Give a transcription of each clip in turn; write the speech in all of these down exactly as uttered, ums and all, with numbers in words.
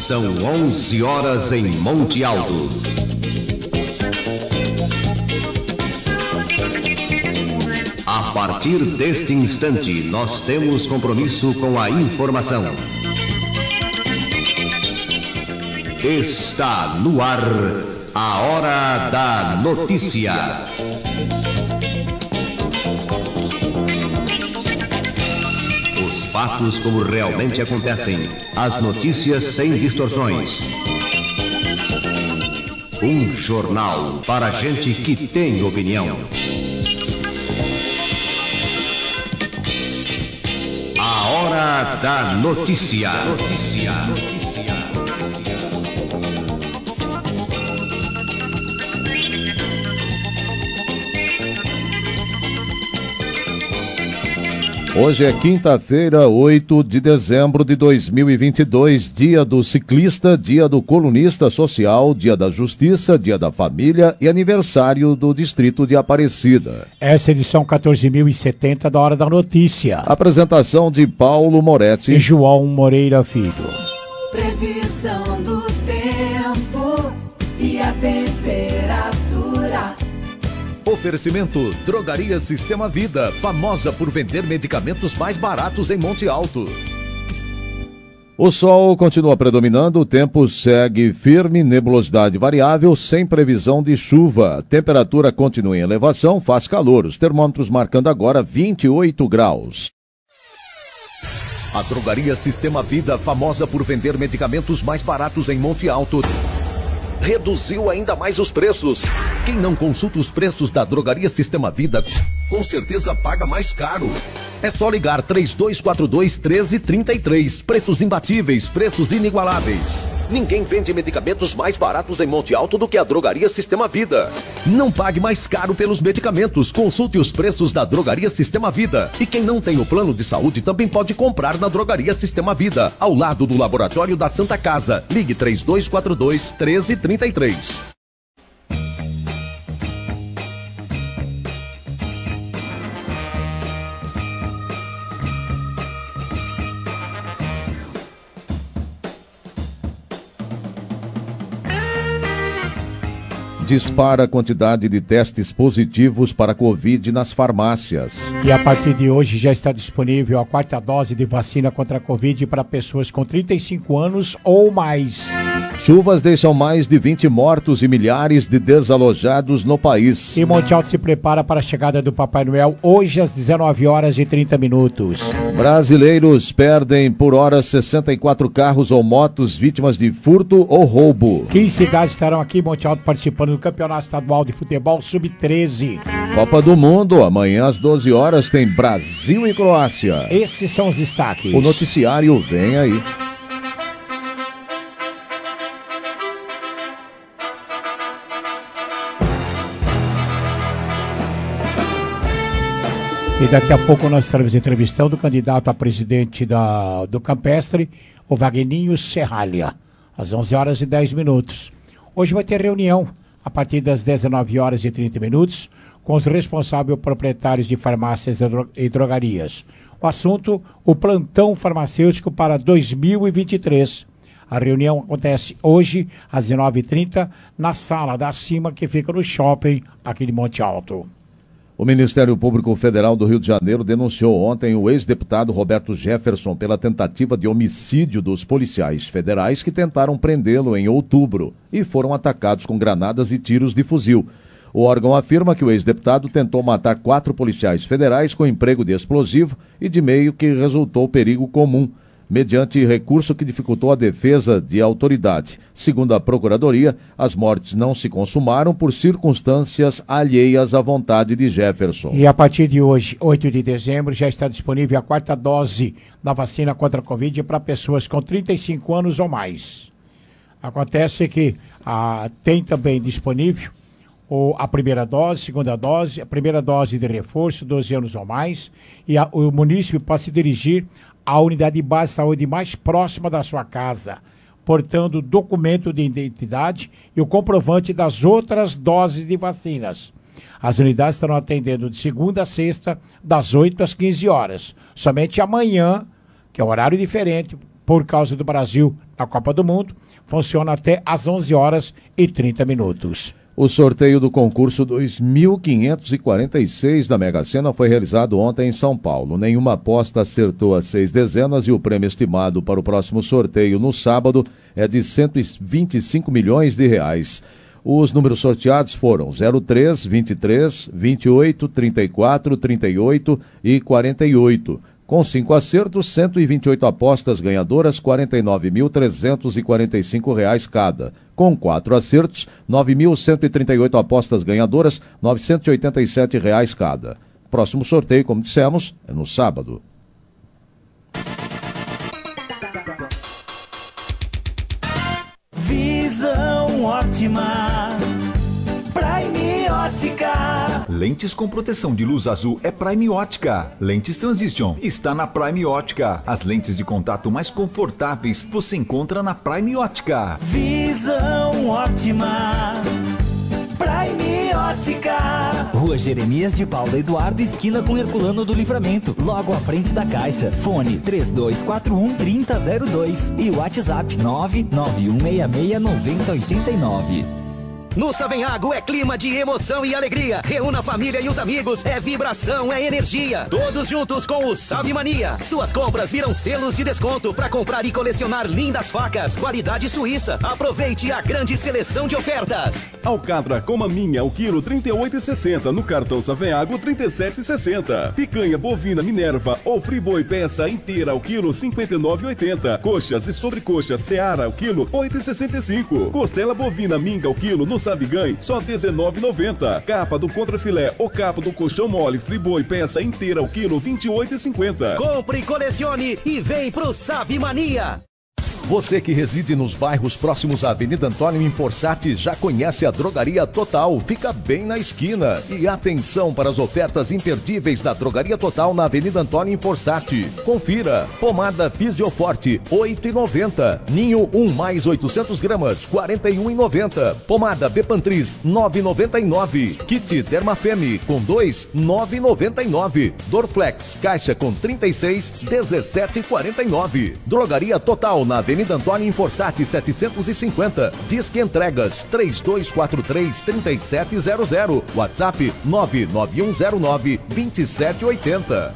São onze horas em Monte Alto. A partir deste instante, nós temos compromisso com a informação. Está no ar a Hora da Notícia. Os fatos como realmente acontecem, as notícias sem distorções. Um jornal para gente que tem opinião. A Hora da Notícia. Notícia. Notícia. Hoje é quinta-feira, oito de dezembro de dois mil e vinte e dois, dia do ciclista, dia do colunista social, dia da justiça, dia da família e aniversário do distrito de Aparecida. Essa é a edição quatorze mil e setenta da Hora da Notícia. Apresentação de Paulo Moretti e João Moreira Filho. Previsão do tempo e a temperatura. Oferecimento Drogaria Sistema Vida, famosa por vender medicamentos mais baratos em Monte Alto. O sol continua predominando, o tempo segue firme, nebulosidade variável, sem previsão de chuva. Temperatura continua em elevação, faz calor. Os termômetros marcando agora vinte e oito graus. A Drogaria Sistema Vida, famosa por vender medicamentos mais baratos em Monte Alto, reduziu ainda mais os preços. Quem não consulta os preços da Drogaria Sistema Vida, com certeza paga mais caro. É só ligar três dois quatro dois, um três três três. Preços imbatíveis, preços inigualáveis. Ninguém vende medicamentos mais baratos em Monte Alto do que a Drogaria Sistema Vida. Não pague mais caro pelos medicamentos. Consulte os preços da Drogaria Sistema Vida. E quem não tem o plano de saúde também pode comprar na Drogaria Sistema Vida, ao lado do Laboratório da Santa Casa. Ligue três dois quatro dois, um três três três. Dispara a quantidade de testes positivos para Covid nas farmácias. E a partir de hoje já está disponível a quarta dose de vacina contra a Covid para pessoas com trinta e cinco anos ou mais. Chuvas deixam mais de vinte mortos e milhares de desalojados no país. E Monte Alto se prepara para a chegada do Papai Noel hoje às dezenove horas e trinta minutos. Brasileiros perdem por hora sessenta e quatro carros ou motos vítimas de furto ou roubo. quinze cidades estarão aqui em Monte Alto participando do Campeonato Estadual de Futebol sub treze. Copa do Mundo, amanhã às doze horas tem Brasil e Croácia. Esses são os destaques. O noticiário vem aí. E daqui a pouco nós estaremos entrevistando o candidato a presidente da, do Campestre, o Wagninho Serralha, às onze horas e dez minutos. Hoje vai ter reunião, a partir das dezenove horas e trinta minutos, com os responsáveis proprietários de farmácias e drogarias. O assunto, o plantão farmacêutico para dois mil e vinte e três. A reunião acontece hoje, às dezenove e trinta, na sala da Cima, que fica no shopping aqui de Monte Alto. O Ministério Público Federal do Rio de Janeiro denunciou ontem o ex-deputado Roberto Jefferson pela tentativa de homicídio dos policiais federais que tentaram prendê-lo em outubro e foram atacados com granadas e tiros de fuzil. O órgão afirma que o ex-deputado tentou matar quatro policiais federais com emprego de explosivo e de meio que resultou perigo comum, mediante recurso que dificultou a defesa de autoridade. Segundo a Procuradoria, as mortes não se consumaram por circunstâncias alheias à vontade de Jefferson. E a partir de hoje, oito de dezembro, já está disponível a quarta dose da vacina contra a Covid para pessoas com trinta e cinco anos ou mais. Acontece que ah, tem também disponível ou a primeira dose, segunda dose, a primeira dose de reforço, doze anos ou mais, e a, o munícipe pode se dirigir à unidade de base de saúde mais próxima da sua casa, portando documento de identidade e o comprovante das outras doses de vacinas. As unidades estarão atendendo de segunda a sexta, das oito às quinze horas. Somente amanhã, que é um horário diferente, por causa do Brasil na Copa do Mundo. Funciona até às onze horas e trinta minutos. O sorteio do concurso dois mil quinhentos e quarenta e seis da Mega Sena foi realizado ontem em São Paulo. Nenhuma aposta acertou as seis dezenas e o prêmio estimado para o próximo sorteio no sábado é de cento e vinte e cinco milhões de reais. Os números sorteados foram zero três, vinte e três, vinte e oito, trinta e quatro, trinta e oito e quarenta e oito. Com cinco acertos, cento e vinte e oito apostas ganhadoras, quarenta e nove mil trezentos e quarenta e cinco reais cada. Com quatro acertos, nove mil cento e trinta e oito apostas ganhadoras, novecentos e oitenta e sete reais cada. Próximo sorteio, como dissemos, é no sábado. Visão ótima, Prime Ótica. Lentes com proteção de luz azul é Prime Ótica. Lentes Transition está na Prime Ótica. As lentes de contato mais confortáveis você encontra na Prime Ótica. Visão ótima, Prime Ótica. Rua Jeremias de Paula Eduardo, esquina com Herculano do Livramento, logo à frente da Caixa. Fone três dois quatro um, três zero zero dois e WhatsApp nove nove um seis seis nove zero oito nove. No Savenhago é clima de emoção e alegria. Reúna a família e os amigos. É vibração, é energia. Todos juntos com o Salve Mania. Suas compras viram selos de desconto para comprar e colecionar lindas facas. Qualidade suíça. Aproveite a grande seleção de ofertas. Alcatra com maminha ao quilo trinta e oito reais e sessenta centavos. No cartão Savenhago trinta e sete reais e sessenta centavos. Picanha bovina Minerva ou friboi peça inteira ao quilo cinquenta e nove reais e oitenta centavos. Coxas e sobrecoxas Seara ao quilo oito reais e sessenta e cinco centavos. Costela bovina Minga ao quilo no Saviganhe, só dezenove reais e noventa centavos. Capa do contrafilé ou capa do colchão mole friboi peça inteira ao quilo vinte e oito reais e cinquenta centavos. Compre, colecione e vem pro Savi Mania. Você que reside nos bairros próximos à Avenida Antônio Inforçati já conhece a Drogaria Total, fica bem na esquina. E atenção para as ofertas imperdíveis da Drogaria Total na Avenida Antônio Inforçati. Confira, pomada Fisioforte, oito reais e noventa centavos. Ninho um mais oitocentos gramas, quarenta e um reais e noventa centavos. Pomada Bepantris, nove reais e noventa e nove centavos. Kit Dermafeme com dois, nove reais e noventa e nove centavos. Dorflex, caixa com trinta e seis, dezessete reais e quarenta e nove centavos. Drogaria Total na Avenida Avenida Antônio Inforçati setecentos e cinquenta. Disque Entregas três dois quatro três, três sete zero zero. WhatsApp nove nove um zero nove, dois sete oito zero.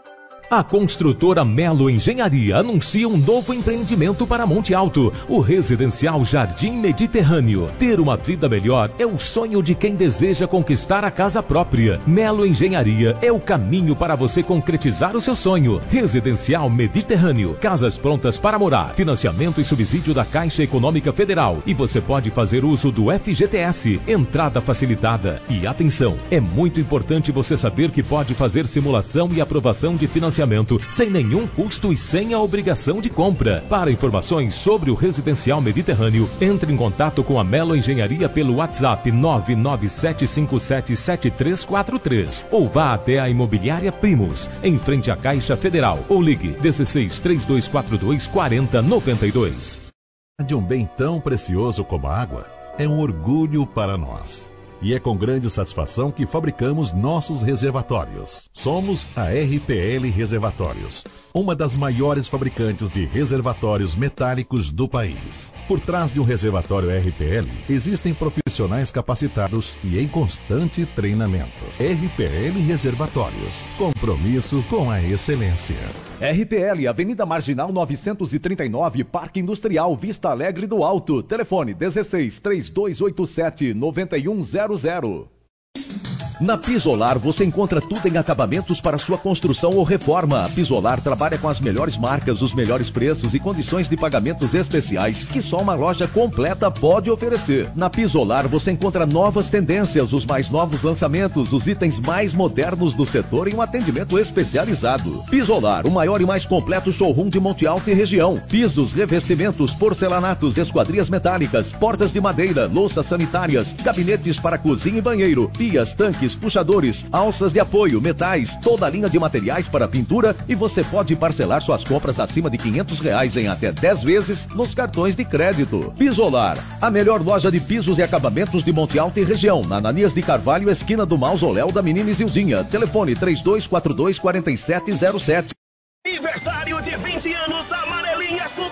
A construtora Melo Engenharia anuncia um novo empreendimento para Monte Alto, o residencial Jardim Mediterrâneo. Ter uma vida melhor é o sonho de quem deseja conquistar a casa própria. Melo Engenharia é o caminho para você concretizar o seu sonho. Residencial Mediterrâneo, casas prontas para morar, financiamento e subsídio da Caixa Econômica Federal. E você pode fazer uso do F G T S, entrada facilitada. E atenção, é muito importante você saber que pode fazer simulação e aprovação de financiamento sem nenhum custo e sem a obrigação de compra. Para informações sobre o Residencial Mediterrâneo, entre em contato com a Melo Engenharia pelo WhatsApp nove nove sete cinco sete, sete três quatro três ou vá até a Imobiliária Primos, em frente à Caixa Federal, ou ligue dezesseis, três dois quatro dois, quatro zero nove dois. De um bem tão precioso como a água é um orgulho para nós. E é com grande satisfação que fabricamos nossos reservatórios. Somos a R P L Reservatórios, uma das maiores fabricantes de reservatórios metálicos do país. Por trás de um reservatório R P L, existem profissionais capacitados e em constante treinamento. R P L Reservatórios, compromisso com a excelência. R P L, Avenida Marginal novecentos e trinta e nove, Parque Industrial, Vista Alegre do Alto. Telefone dezesseis, três dois oito sete, nove um zero zero. Na Pisolar você encontra tudo em acabamentos para sua construção ou reforma. A Pisolar trabalha com as melhores marcas, os melhores preços e condições de pagamentos especiais que só uma loja completa pode oferecer. Na Pisolar você encontra novas tendências, os mais novos lançamentos, os itens mais modernos do setor em um atendimento especializado. Pisolar, o maior e mais completo showroom de Monte Alto e região. Pisos, revestimentos, porcelanatos, esquadrias metálicas, portas de madeira, louças sanitárias, gabinetes para cozinha e banheiro, pias, tanques, puxadores, alças de apoio, metais, toda a linha de materiais para pintura, e você pode parcelar suas compras acima de quinhentos reais em até dez vezes nos cartões de crédito. Pisolar, a melhor loja de pisos e acabamentos de Monte Alto e região, na Ananias de Carvalho, esquina do Mausoléu da Menina Isildinha. Telefone três dois quatro dois, quatro sete zero sete. Aniversário de vinte anos Amarelinha Super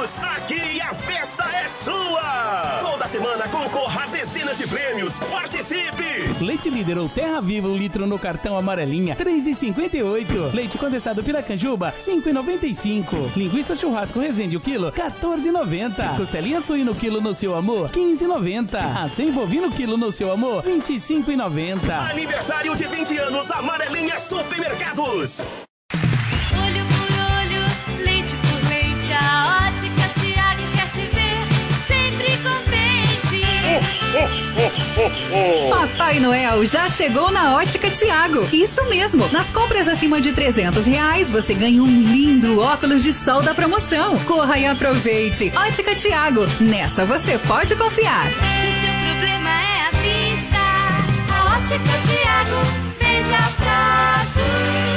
Supermercados, aqui a festa é sua! Toda semana concorra a dezenas de prêmios. Participe! Leite Líder ou Terra Viva, um litro no cartão amarelinha, três reais e cinquenta e oito centavos. Leite condensado Piracanjuba, cinco reais e noventa e cinco centavos. Linguiça churrasco Resende o quilo, quatorze reais e noventa centavos. Costelinha suíno quilo no seu amor, quinze reais e noventa centavos. Acém bovino quilo no seu amor, vinte e cinco reais e noventa centavos. Aniversário de vinte anos, Amarelinha Supermercados. Olho por olho, leite por leite, a Ótica Tiago quer te ver sempre contente. Oh, oh, oh, oh. Papai Noel já chegou na Ótica Tiago. Isso mesmo, nas compras acima de trezentos reais, você ganha um lindo óculos de sol da promoção. Corra e aproveite. Ótica Tiago, nessa você pode confiar. Se o seu problema é a vista, a Ótica Tiago vende a prazo.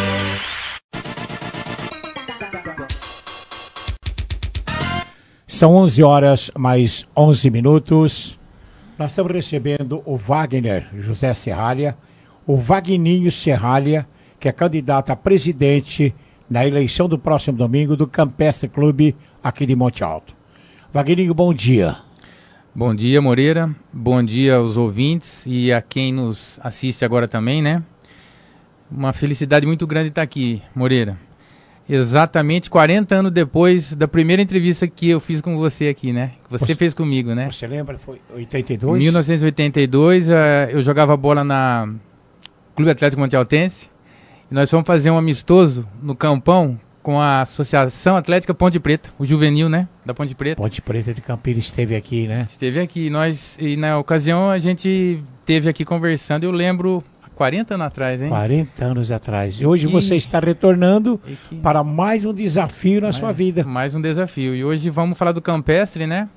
São onze horas mais onze minutos. Nós estamos recebendo o Wagner José Serralha, o Vagninho Serralha, que é candidato a presidente na eleição do próximo domingo do Campestre Clube aqui de Monte Alto. Vagninho, bom dia. Bom dia, Moreira. Bom dia aos ouvintes e a quem nos assiste agora também, né? Uma felicidade muito grande estar aqui, Moreira. Exatamente quarenta anos depois da primeira entrevista que eu fiz com você aqui, né? Que você, você fez comigo, né? Você lembra? Foi oitenta e dois? Em mil novecentos e oitenta e dois, uh, eu jogava bola na Clube Atlético Monte Altense. E nós fomos fazer um amistoso no Campão com a Associação Atlética Ponte Preta, o juvenil, né? Da Ponte Preta. Ponte Preta de Campinas esteve aqui, né? Esteve aqui. Nós, e na ocasião a gente esteve aqui conversando. Eu lembro... quarenta anos atrás, hein? quarenta anos atrás. E hoje e... você está retornando que... para mais um desafio na mais, sua vida. Mais um desafio. E hoje vamos falar do Campestre, né?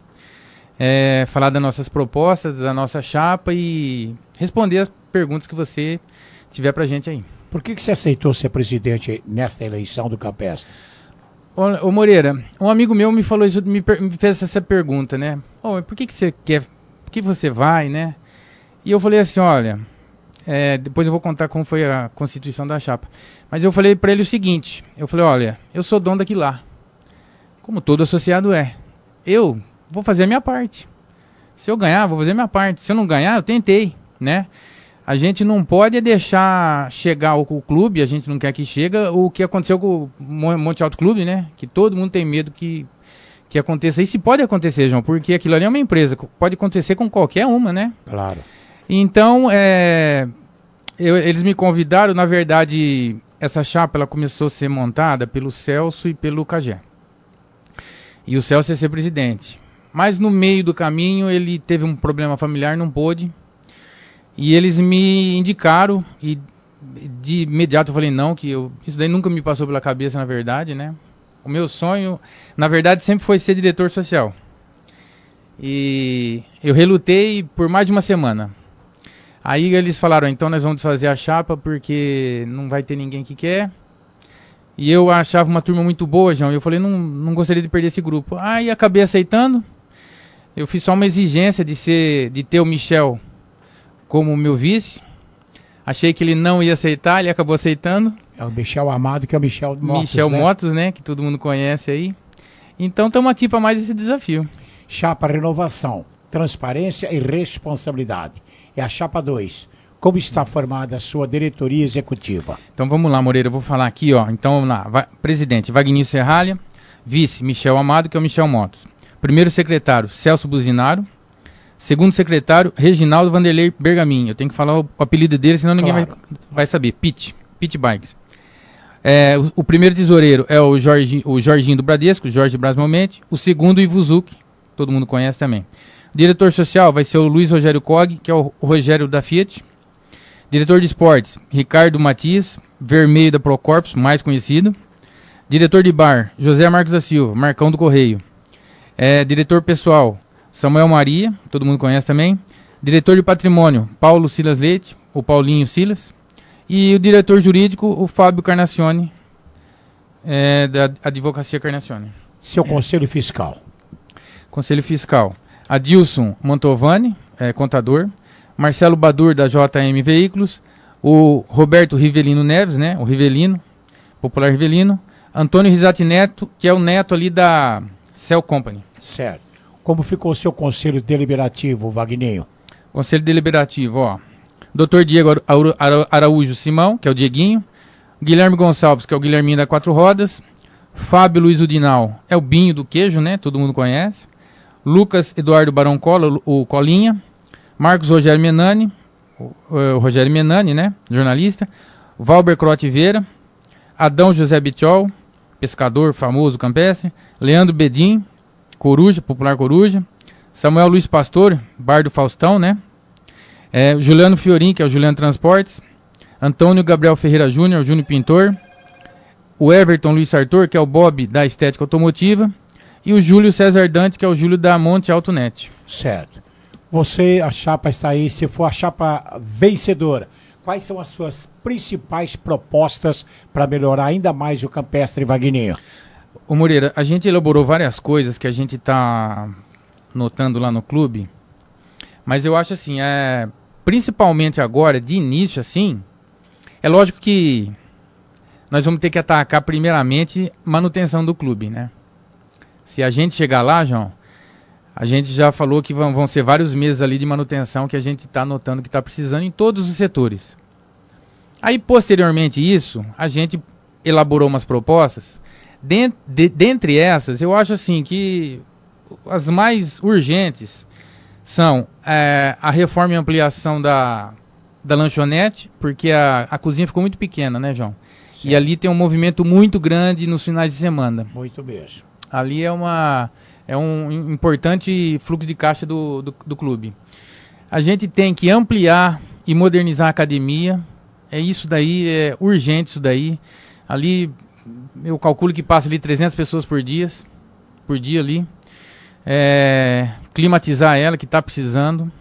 É, falar das nossas propostas, da nossa chapa e responder as perguntas que você tiver pra gente aí. Por que, que você aceitou ser presidente nesta eleição do Campestre? Ô, ô Moreira, um amigo meu me falou isso, me, me fez essa pergunta, né? Oh, por que, que você quer, por que você vai, né? E eu falei assim, olha... É, depois eu vou contar como foi a constituição da chapa. Mas eu falei para ele o seguinte, eu falei, olha, eu sou dono daqui lá, como todo associado é. Eu vou fazer a minha parte. Se eu ganhar, vou fazer a minha parte. Se eu não ganhar, eu tentei, né? A gente não pode deixar chegar o, o clube, a gente não quer que chegue o que aconteceu com o Monte Alto Clube, né? Que todo mundo tem medo que, que aconteça. Isso pode acontecer, João, porque aquilo ali é uma empresa, pode acontecer com qualquer uma, né? Claro. Então, é, eu, eles me convidaram, na verdade, essa chapa ela começou a ser montada pelo Celso e pelo Cagé. E o Celso ia ser presidente. Mas no meio do caminho ele teve um problema familiar, não pôde. E eles me indicaram e de imediato eu falei não, que eu, isso daí nunca me passou pela cabeça, na verdade, né? O meu sonho, na verdade, sempre foi ser diretor social. E eu relutei por mais de uma semana. Aí eles falaram, então nós vamos desfazer a chapa porque não vai ter ninguém que quer. E eu achava uma turma muito boa, João. E eu falei, não, não gostaria de perder esse grupo. Aí acabei aceitando. Eu fiz só uma exigência de, ser, de ter o Michel como meu vice. Achei que ele não ia aceitar, ele acabou aceitando. É o Michel Amado, que é o Michel Motos, Michel né? Motos, né? Que todo mundo conhece aí. Então estamos aqui para mais esse desafio. Chapa Renovação, Transparência e Responsabilidade. É a chapa dois. Como está formada a sua diretoria executiva? Então vamos lá, Moreira, eu vou falar aqui, ó. Então vamos lá. Va- Presidente, Vagninho Serralha. Vice, Michel Amado, que é o Michel Motos. Primeiro secretário, Celso Buzinaro. Segundo secretário, Reginaldo Vanderlei Bergamin. Eu tenho que falar o, o apelido dele, senão ninguém claro. vai, vai saber. Pit, Pit Bikes. É, o, o primeiro tesoureiro é o, Jorge, o Jorginho do Bradesco, Jorge Braz Momente. O segundo, o Ivo Zuc, todo mundo conhece também. Diretor social vai ser o Luiz Rogério Cog, que é o, o Rogério da Fiat. Diretor de esportes, Ricardo Matias, Vermelho da Procorpus, mais conhecido. Diretor de bar, José Marcos da Silva, Marcão do Correio. É, diretor pessoal, Samuel Maria, todo mundo conhece também. Diretor de patrimônio, Paulo Silas Leite, o Paulinho Silas. E o diretor jurídico, o Fábio Carnacione, é, da Advocacia Carnacione. Seu conselho fiscal. Conselho fiscal, Adilson Mantovani, é, contador. Marcelo Badur, da J M Veículos. O Roberto Rivelino Neves, né? O Rivelino, popular Rivelino. Antônio Risati Neto, que é o neto ali da Cell Company. Certo. Como ficou o seu conselho deliberativo, Vagninho? Conselho deliberativo, ó. doutor Diego Ara- Ara- Araújo Simão, que é o Dieguinho. Guilherme Gonçalves, que é o Guilherminho da Quatro Rodas. Fábio Luiz Udinal, é o Binho do Queijo, né? Todo mundo conhece. Lucas Eduardo Barão Cola, o Colinha. Marcos Rogério Menani, o, o Rogério Menani, né? Jornalista. Valber Crote Vieira. Adão José Bichol, pescador famoso campestre. Leandro Bedim, Coruja, popular Coruja. Samuel Luiz Pastor, Bar do Faustão, né? É, Juliano Fiorin, que é o Juliano Transportes. Antônio Gabriel Ferreira Júnior, Júnior Pintor. O Everton Luiz Sartor, que é o Bob da Estética Automotiva. E o Júlio César Dante, que é o Júlio da Monte Autonet. Certo. Você, a chapa está aí, se for a chapa vencedora, quais são as suas principais propostas para melhorar ainda mais o campestre, Vagninho? Ô Moreira, a gente elaborou várias coisas que a gente está notando lá no clube, mas eu acho assim, é, principalmente agora, de início assim, é lógico que nós vamos ter que atacar primeiramente manutenção do clube, né? Se a gente chegar lá, João, a gente já falou que vão, vão ser vários meses ali de manutenção que a gente está notando que está precisando em todos os setores. Aí, posteriormente isso, a gente elaborou umas propostas. Dent, de, dentre essas, eu acho assim que as mais urgentes são é, a reforma e ampliação da, da lanchonete, porque a, a cozinha ficou muito pequena, né, João? Certo. E ali tem um movimento muito grande nos finais de semana. Muito mesmo. Ali é, uma, é um importante fluxo de caixa do, do, do clube. A gente tem que ampliar e modernizar a academia. É isso daí, é urgente isso daí. Ali, eu calculo que passa ali trezentas pessoas por dia, por dia ali. É, climatizar ela, que está precisando.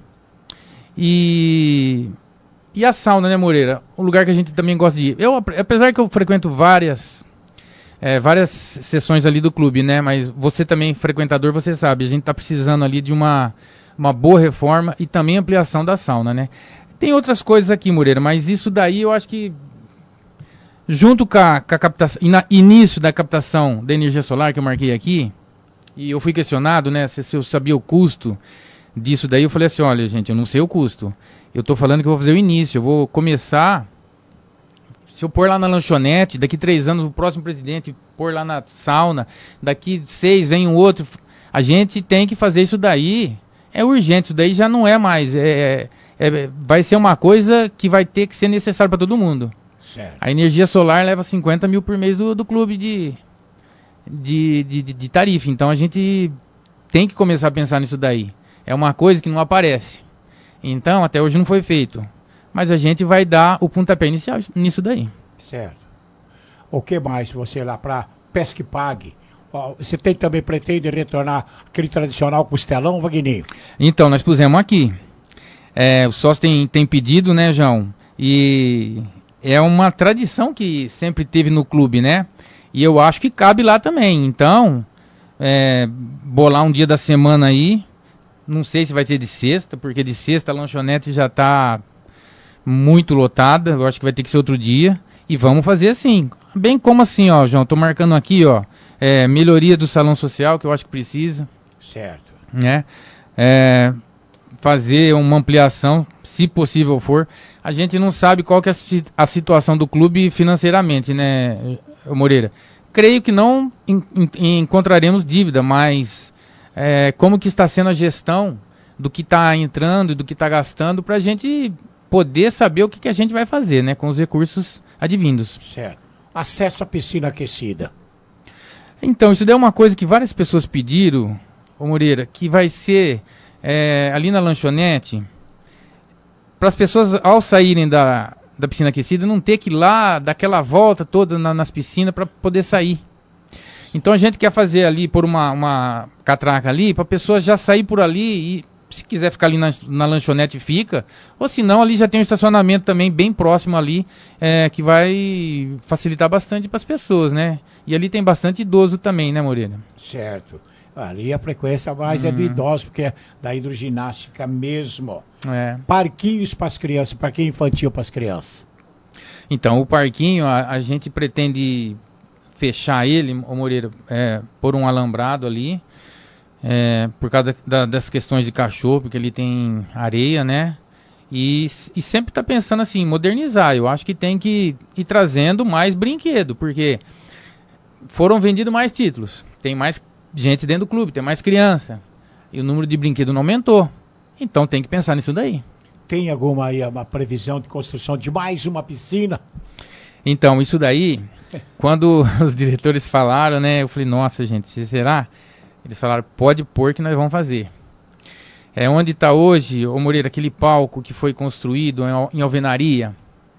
E, e a sauna, né, Moreira? Um lugar que a gente também gosta de ir. Eu, apesar que eu frequento várias, é, várias sessões ali do clube, né? Mas você também, frequentador, você sabe, a gente está precisando ali de uma, uma boa reforma e também ampliação da sauna, né? Tem outras coisas aqui, Moreira, mas isso daí eu acho que, junto com a, com a captação, início da captação da energia solar que eu marquei aqui, e eu fui questionado, né, se, se eu sabia o custo disso daí, eu falei assim, olha, gente, eu não sei o custo. Eu tô falando que eu vou fazer o início, eu vou começar, se eu pôr lá na lanchonete, daqui três anos o próximo presidente pôr lá na sauna, daqui seis vem um outro, a gente tem que fazer isso daí, é urgente, isso daí já não é mais, é, é, vai ser uma coisa que vai ter que ser necessária para todo mundo. Certo. A energia solar leva cinquenta mil por mês do, do clube de... De, de, de tarifa, então a gente tem que começar a pensar nisso daí. É uma coisa que não aparece, então até hoje não foi feito, mas a gente vai dar o pontapé inicial nisso daí. Certo. O que mais você lá para Pesque Pague? Ó, você tem também, pretende retornar aquele tradicional costelão, Vagninho? Então, nós pusemos aqui, é, o sócio tem, tem pedido, né, João, e é uma tradição que sempre teve no clube, né? E eu acho que cabe lá também. Então, é, bolar um dia da semana aí. Não sei se vai ser de sexta, porque de sexta a lanchonete já está muito lotada. Eu acho que vai ter que ser outro dia. E vamos fazer assim. Bem como assim, ó, João. Tô marcando aqui, ó. É, melhoria do salão social, que eu acho que precisa. Certo. Né? É, fazer uma ampliação, se possível for. A gente não sabe qual que é a situação do clube financeiramente, né, Moreira? Creio que não en en encontraremos dívida, mas é, como que está sendo a gestão do que está entrando e do que está gastando para a gente poder saber o que, que a gente vai fazer, né, com os recursos advindos. Certo. Acesso à piscina aquecida. Então, isso daí é uma coisa que várias pessoas pediram, ô Moreira, que vai ser é, ali na lanchonete, para as pessoas ao saírem da... da piscina aquecida, não ter que ir lá, dar aquela volta toda na, nas piscinas para poder sair. Então a gente quer fazer ali, por uma, uma catraca ali, para a pessoa já sair por ali e, se quiser ficar ali na, na lanchonete, fica. Ou se não, ali já tem um estacionamento também bem próximo ali, é, que vai facilitar bastante para as pessoas, né? E ali tem bastante idoso também, né, Moreira? Certo. Ali a frequência mais uhum. é do idoso, porque é da hidroginástica mesmo. É. Parquinhos para as crianças, parquinho infantil para as crianças. Então, o parquinho, a, a gente pretende fechar ele, o Moreira, é, por um alambrado ali, é, por causa da, das questões de cachorro, porque ele tem areia, né? E, e sempre tá pensando assim, modernizar. Eu acho que tem que ir trazendo mais brinquedo, porque foram vendidos mais títulos, tem mais gente dentro do clube, tem mais criança, e o número de brinquedos não aumentou. Então tem que pensar nisso daí. Tem alguma aí, uma previsão de construção de mais uma piscina? Então, isso daí, quando os diretores falaram, né, eu falei, nossa, gente, será? Eles falaram, pode pôr que nós vamos fazer. É onde está hoje, ô Moreira, aquele palco que foi construído em, em alvenaria,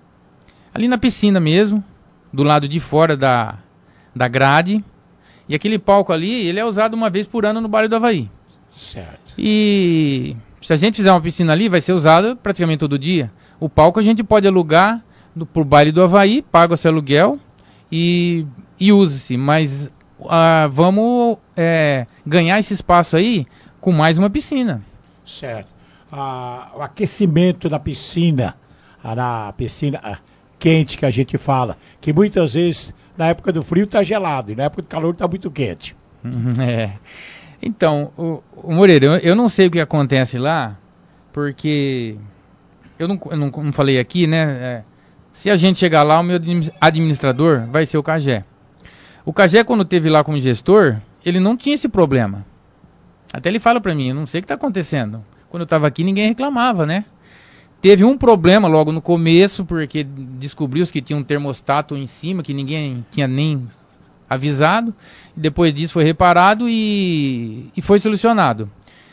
ali na piscina mesmo, do lado de fora da, da grade, e aquele palco ali, ele é usado uma vez por ano no Baile do Avaí. Certo. E se a gente fizer uma piscina ali, vai ser usada praticamente todo dia. O palco a gente pode alugar no, pro Baile do Avaí, paga esse aluguel e, e usa-se. Mas uh, vamos é, ganhar esse espaço aí com mais uma piscina. Certo. Ah, o aquecimento da piscina, ah, na piscina ah, quente que a gente fala, que muitas vezes na época do frio está gelado e na época do calor está muito quente. É. Então, o, o Moreira, eu, eu não sei o que acontece lá, porque eu não, eu não, não falei aqui, né? É, se a gente chegar lá, o meu administrador vai ser o Cagé. O Cagé, quando teve lá como gestor, ele não tinha esse problema. Até ele fala pra mim, eu não sei o que tá acontecendo. Quando eu tava aqui, ninguém reclamava, né? Teve um problema logo no começo, porque descobriu-se que tinha um termostato em cima, que ninguém tinha nem avisado. Depois disso foi reparado e, e foi solucionado.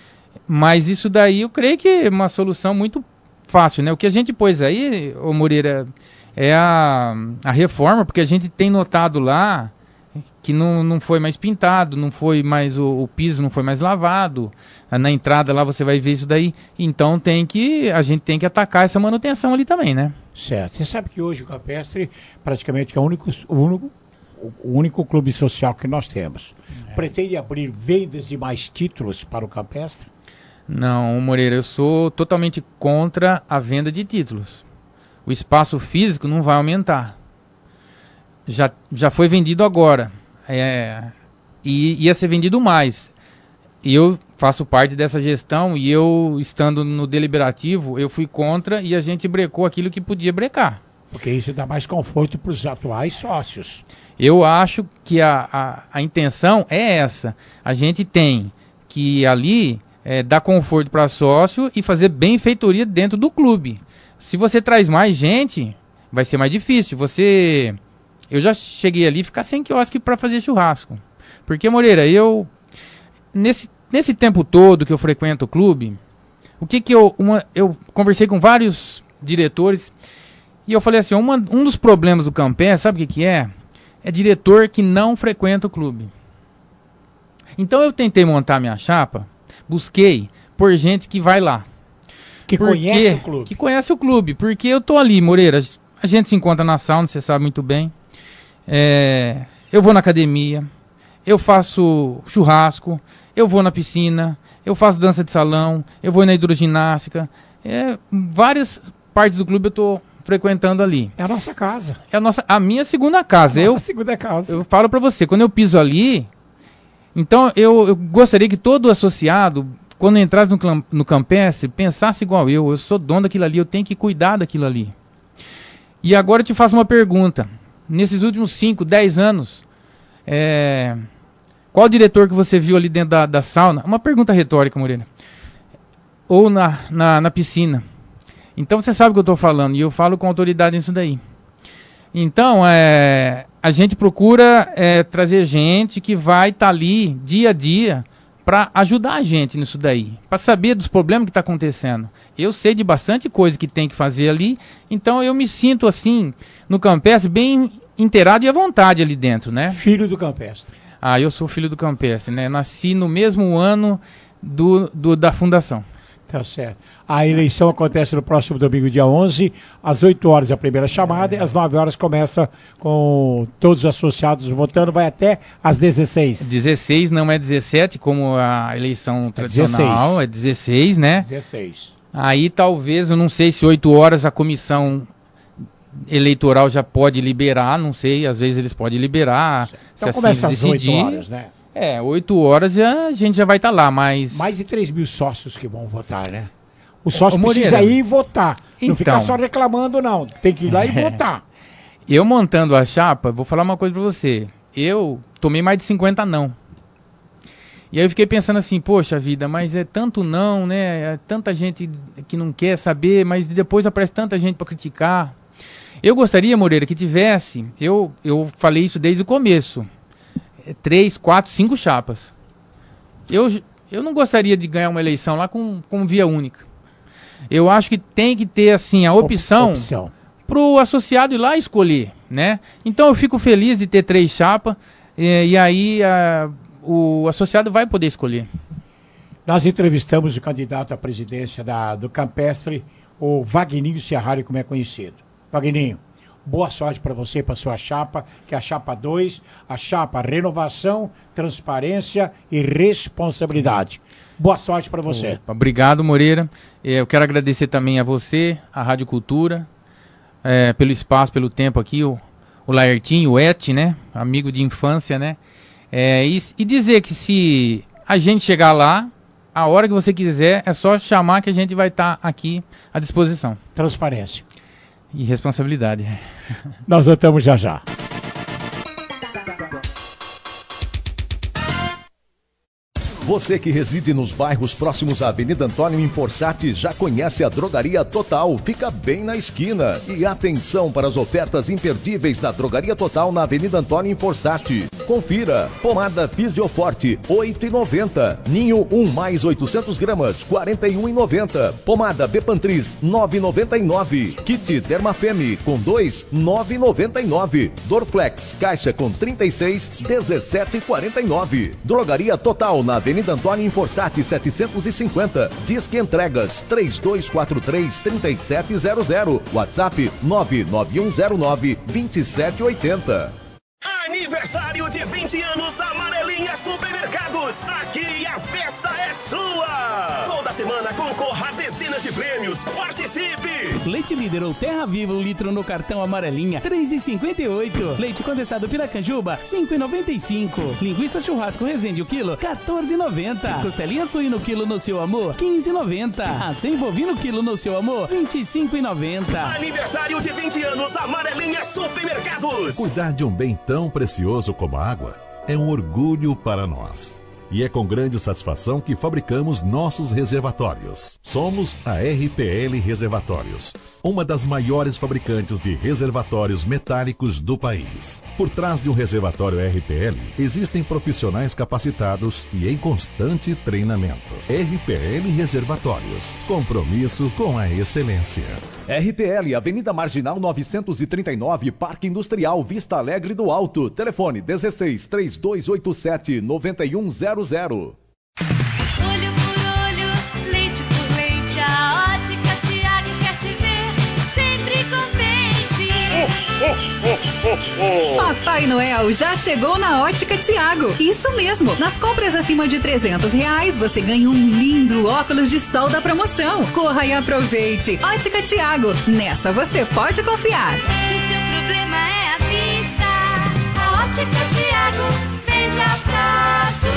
Mas isso daí eu creio que é uma solução muito fácil, né? O que a gente pôs aí, ô Moreira, é a, a reforma, porque a gente tem notado lá que não, não foi mais pintado, não foi mais o, o piso não foi mais lavado. Na entrada lá você vai ver isso daí. Então tem que, a gente tem que atacar essa manutenção ali também, né? Certo. Você sabe que hoje o Campestre praticamente é o único, o único, o único clube social que nós temos. É. Pretende abrir vendas de mais títulos para o Campestre? Não, Moreira, eu sou totalmente contra a venda de títulos. O espaço físico não vai aumentar. Já, já foi vendido agora. É, e ia ser vendido mais. E eu faço parte dessa gestão e eu, estando no deliberativo, eu fui contra e a gente brecou aquilo que podia brecar. Porque isso dá mais conforto para os atuais sócios. Eu acho que a, a, a intenção é essa. A gente tem que ali é, dar conforto para sócio e fazer benfeitoria dentro do clube. Se você traz mais gente, vai ser mais difícil. Você... Eu já cheguei ali ficar sem quiosque para fazer churrasco. Porque, Moreira, eu... Nesse, nesse tempo todo que eu frequento o clube, o que que eu... Uma, eu conversei com vários diretores e eu falei assim, uma, um dos problemas do Campé, sabe o que que é? É diretor que não frequenta o clube. Então eu tentei montar minha chapa, busquei por gente que vai lá. Que porque, conhece o clube. Que conhece o clube, porque eu tô ali, Moreira, a gente se encontra na sauna, você sabe muito bem. É, eu vou na academia, eu faço churrasco, eu vou na piscina, eu faço dança de salão, eu vou na hidroginástica. É, várias partes do clube eu tô frequentando ali. É a nossa casa. É a, nossa, a minha segunda casa. A eu, nossa segunda casa. Eu falo pra você, quando eu piso ali, então eu, eu gostaria que todo associado, quando entrasse no, no Campestre, pensasse igual eu. Eu sou dono daquilo ali, eu tenho que cuidar daquilo ali. E agora eu te faço uma pergunta. Nesses últimos cinco, dez anos, é, qual diretor que você viu ali dentro da, da sauna? Uma pergunta retórica, Moreira. Ou na, na, na piscina. Então você sabe o que eu estou falando, e eu falo com autoridade nisso daí. Então, é, a gente procura é, trazer gente que vai estar tá ali dia a dia para ajudar a gente nisso daí, para saber dos problemas que está acontecendo. Eu sei de bastante coisa que tem que fazer ali, então eu me sinto assim, no Campestre, bem inteirado e à vontade ali dentro, né? Filho do Campestre. Ah, eu sou filho do Campestre, né? Nasci no mesmo ano do, do, da fundação. Tá certo. A eleição acontece no próximo domingo, dia onze, às oito horas a primeira chamada, é. E às nove horas começa com todos os associados votando, vai até às dezesseis. dezesseis, não é dezessete, como a eleição tradicional, é dezesseis, é dezesseis, né? dezesseis. Aí talvez, eu não sei se oito horas a comissão eleitoral já pode liberar, não sei, às vezes eles podem liberar. Então se começa assim às decidir. oito horas, né? É, oito horas e a gente já vai estar lá, mas... Mais de três mil sócios que vão votar, né? O sócio Ô, Moreira, precisa ir e votar. Não então, ficar só reclamando, não. Tem que ir lá e é. votar. Eu montando a chapa, vou falar uma coisa pra você. Eu tomei mais de cinquenta não. E aí eu fiquei pensando assim, poxa vida, mas é tanto não, né? É tanta gente que não quer saber, mas depois aparece tanta gente pra criticar. Eu gostaria, Moreira, que tivesse, eu, eu falei isso desde o começo, três, quatro, cinco chapas. Eu, eu não gostaria de ganhar uma eleição lá com, com via única. Eu acho que tem que ter, assim, a opção, opção. pro associado ir lá escolher, né? Então eu fico feliz de ter três chapas, e, e aí a, o associado vai poder escolher. Nós entrevistamos o candidato à presidência da, do Campestre, o Vagninho Serrari, como é conhecido. Vagninho, boa sorte para você, para sua chapa, que é a chapa dois, a chapa renovação, transparência e responsabilidade. Boa sorte para você. Opa, obrigado, Moreira. Eu quero agradecer também a você, a Rádio Cultura, é, pelo espaço, pelo tempo aqui, o, o Laertinho, o Et, né? Amigo de infância, né? É, e, e dizer que se a gente chegar lá, a hora que você quiser, é só chamar que a gente vai estar tá aqui à disposição. Transparência. E responsabilidade. Nós voltamos já já. Você que reside nos bairros próximos à Avenida Antônio Inforçati já conhece a Drogaria Total, fica bem na esquina. E atenção para as ofertas imperdíveis da Drogaria Total na Avenida Antônio Inforçati. Confira, pomada Fisioforte, oito reais e noventa centavos. Ninho um mais oitocentos gramas, quarenta e um reais e noventa centavos. Pomada Bepantris, nove reais e noventa e nove centavos. Kit Dermafeme, com dois, nove reais e noventa e nove centavos. Dorflex, caixa com trinta e seis, dezessete reais e quarenta e nove centavos. Drogaria Total na Avenida Antônio Inforçati setecentos e cinquenta. Disque entregas três dois quatro três, três sete zero zero. WhatsApp nove nove um zero nove, dois sete oito zero. Aniversário de vinte anos Amarelinha Supermercados. Aqui a festa é sua. Toda semana concorra a dezenas de prêmios. Participe! Leite Líder ou Terra Viva, um litro no cartão Amarelinha, três reais e cinquenta e oito centavos. Leite condensado Piracanjuba, cinco reais e noventa e cinco centavos. Linguiça churrasco Resende o quilo, quatorze reais e noventa centavos. Costelinha suíno quilo no seu amor, quinze reais e noventa centavos. Acém bovino quilo no seu amor, vinte e cinco reais e noventa centavos. Aniversário de vinte anos Amarelinha Supermercados. Cuidar de um bem tão precioso como a água é um orgulho para nós. E é com grande satisfação que fabricamos nossos reservatórios. Somos a R P L Reservatórios, uma das maiores fabricantes de reservatórios metálicos do país. Por trás de um reservatório R P L, existem profissionais capacitados e em constante treinamento. R P L Reservatórios, compromisso com a excelência. R P L, Avenida Marginal novecentos e trinta e nove, Parque Industrial, Vista Alegre do Alto. Telefone dezesseis, três dois oito sete, nove um zero zero. Olho por olho, leite por leite, a Ótica Tiago quer te ver sempre contente. Papai Noel já chegou na Ótica Tiago. Isso mesmo, nas compras acima de trezentos reais você ganha um lindo óculos de sol da promoção. Corra e aproveite. Ótica Tiago, nessa você pode confiar. Se seu problema é a vista, a Ótica Tiago vende a prazo.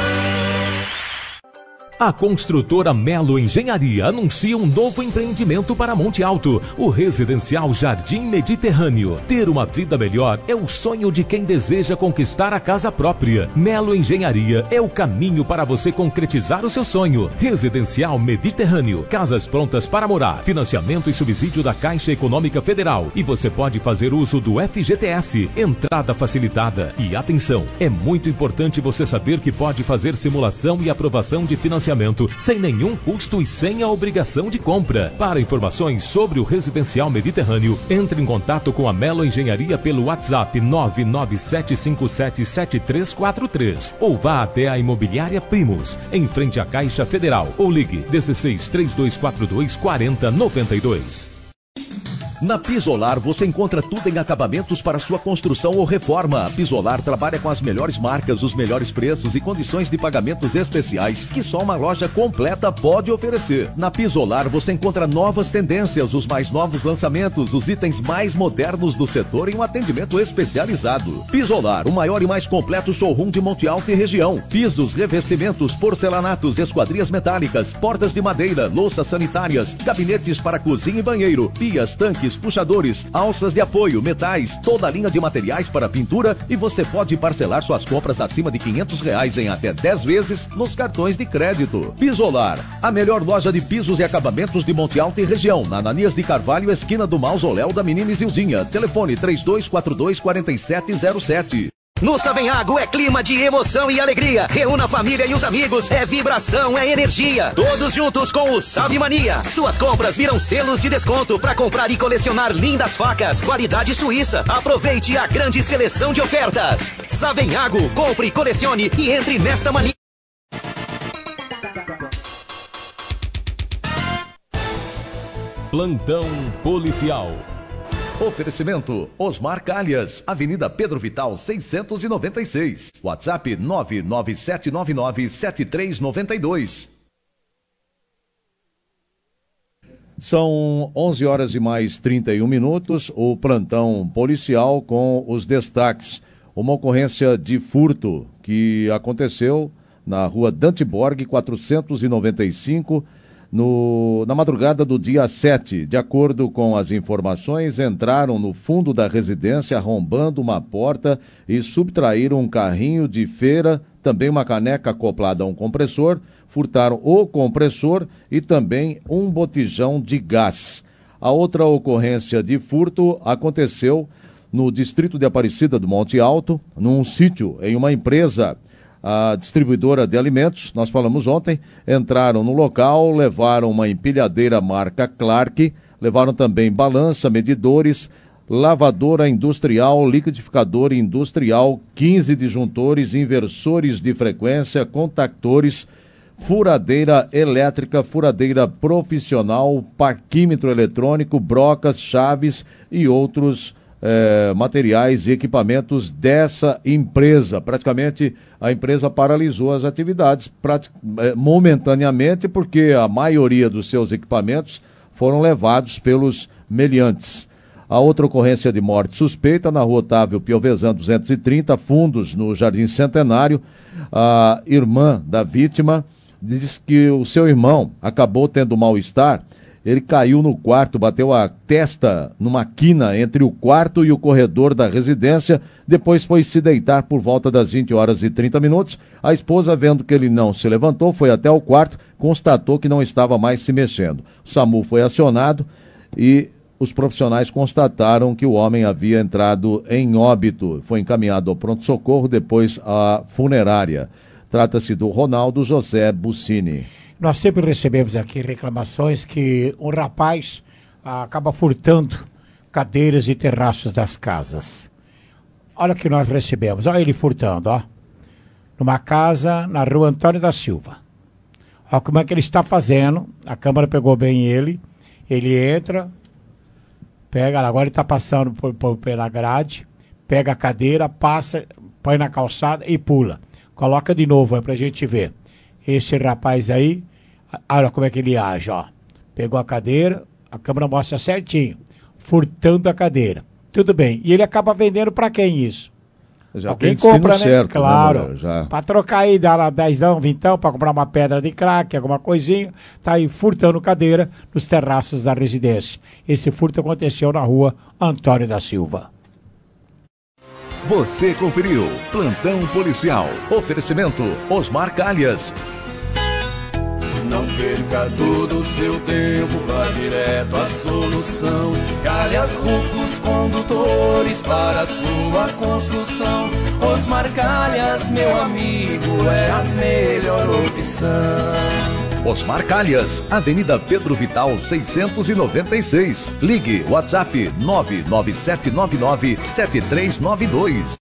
A construtora Melo Engenharia anuncia um novo empreendimento para Monte Alto, o residencial Jardim Mediterrâneo. Ter uma vida melhor é o sonho de quem deseja conquistar a casa própria. Melo Engenharia é o caminho para você concretizar o seu sonho. Residencial Mediterrâneo, casas prontas para morar, financiamento e subsídio da Caixa Econômica Federal. E você pode fazer uso do F G T S, entrada facilitada. E atenção, é muito importante você saber que pode fazer simulação e aprovação de financiamento sem nenhum custo e sem a obrigação de compra. Para informações sobre o Residencial Mediterrâneo, entre em contato com a Melo Engenharia pelo WhatsApp nove nove sete cinco sete, sete três quatro três ou vá até a Imobiliária Primos, em frente à Caixa Federal, ou ligue dezesseis, três dois quatro dois, quarenta noventa e dois. Na Pisolar você encontra tudo em acabamentos para sua construção ou reforma. A Pisolar trabalha com as melhores marcas, os melhores preços e condições de pagamentos especiais que só uma loja completa pode oferecer. Na Pisolar você encontra novas tendências, os mais novos lançamentos, os itens mais modernos do setor em um atendimento especializado. Pisolar, o maior e mais completo showroom de Monte Alto e região. Pisos, revestimentos, porcelanatos, esquadrias metálicas, portas de madeira, louças sanitárias, gabinetes para cozinha e banheiro, pias, tanques, puxadores, alças de apoio, metais, toda a linha de materiais para pintura e você pode parcelar suas compras acima de quinhentos reais em até dez vezes nos cartões de crédito. Pisolar, a melhor loja de pisos e acabamentos de Monte Alto e região, na Ananias de Carvalho, esquina do Mausoléu da Menina Isilzinha. Telefone três dois quatro dois, quatro sete zero sete. No Savenhago é clima de emoção e alegria. Reúna a família e os amigos. É vibração, é energia. Todos juntos com o Salve Mania. Suas compras viram selos de desconto para comprar e colecionar lindas facas. Qualidade suíça. Aproveite a grande seleção de ofertas. Savenhago, compre, colecione e entre nesta mania. Plantão policial. Oferecimento Osmar Calhas, Avenida Pedro Vital seiscentos e noventa e seis. WhatsApp nove nove sete nove nove sete três nove dois. São onze horas e mais trinta e um minutos. O plantão policial com os destaques. Uma ocorrência de furto que aconteceu na rua Dante Borg quatrocentos e noventa e cinco. No, na madrugada do dia sete, de acordo com as informações, entraram no fundo da residência arrombando uma porta e subtraíram um carrinho de feira, também uma caneca acoplada a um compressor, furtaram o compressor e também um botijão de gás. A outra ocorrência de furto aconteceu no distrito de Aparecida do Monte Alto, num sítio em uma empresa. A distribuidora de alimentos, nós falamos ontem, entraram no local, levaram uma empilhadeira marca Clark, levaram também balança, medidores, lavadora industrial, liquidificador industrial, quinze disjuntores, inversores de frequência, contactores, furadeira elétrica, furadeira profissional, parquímetro eletrônico, brocas, chaves e outros É, materiais e equipamentos dessa empresa. Praticamente a empresa paralisou as atividades é, momentaneamente, porque a maioria dos seus equipamentos foram levados pelos meliantes. A outra ocorrência de morte suspeita na rua Otávio Piovesan duzentos e trinta, Fundos, no Jardim Centenário. A irmã da vítima diz que o seu irmão acabou tendo mal-estar. Ele caiu no quarto, bateu a testa numa quina entre o quarto e o corredor da residência, depois foi se deitar por volta das vinte horas e trinta minutos. A esposa, vendo que ele não se levantou, foi até o quarto, constatou que não estava mais se mexendo. O SAMU foi acionado e os profissionais constataram que o homem havia entrado em óbito. Foi encaminhado ao pronto-socorro, depois à funerária. Trata-se do Ronaldo José Buccini. Nós sempre recebemos aqui reclamações que um rapaz ah, acaba furtando cadeiras e terraços das casas. Olha o que nós recebemos, olha ele furtando, ó. Numa casa na rua Antônio da Silva. Olha como é que ele está fazendo, a câmera pegou bem ele, ele entra, pega, agora ele está passando por, por, pela grade, pega a cadeira, passa, põe na calçada e pula. Coloca de novo aí pra gente ver. Esse rapaz aí, olha como é que ele age, ó. Pegou a cadeira, a câmera mostra certinho, furtando a cadeira. Tudo bem. E ele acaba vendendo para quem isso? Já Alguém compra, né? Certo, claro. Né, já... Para trocar aí, dá lá dezão, vintão, para comprar uma pedra de crack, alguma coisinha. Tá aí furtando cadeira nos terraços da residência. Esse furto aconteceu na rua Antônio da Silva. Você conferiu Plantão Policial. Oferecimento Osmar Calhas. Não perca todo o seu tempo, vá direto à solução. Calhas Rufos Condutores para a sua construção. Osmar Calhas, meu amigo, é a melhor opção. Osmar Calhas, Avenida Pedro Vital seiscentos e noventa e seis. Ligue WhatsApp nove nove sete nove nove sete três nove dois.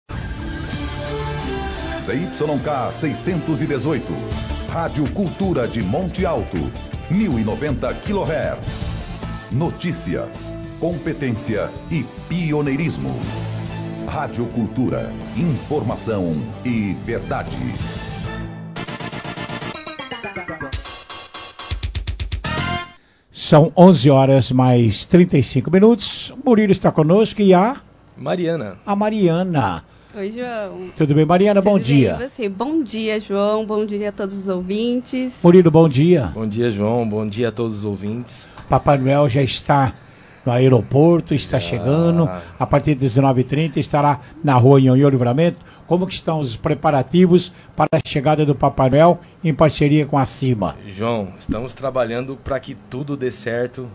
C Y K seiscentos e dezoito. Rádio Cultura de Monte Alto, mil e noventa quilohertz. Notícias. competência e pioneirismo. Rádio Cultura, informação e verdade. São onze horas mais trinta e cinco minutos. O Murilo está conosco e a... Mariana. A Mariana. Oi, João. Tudo bem, Mariana? Tudo bom bem, dia. E você? Bom dia, João. Bom dia a todos os ouvintes. Murilo, bom dia. Bom dia, João. Bom dia a todos os ouvintes. Papai Noel já está no aeroporto, está chegando. A partir das dezenove e trinta estará na rua Nhonhô Livramento. Como que estão os preparativos para a chegada do Papai Noel em parceria com a CIMA? João, estamos trabalhando para que tudo dê certo.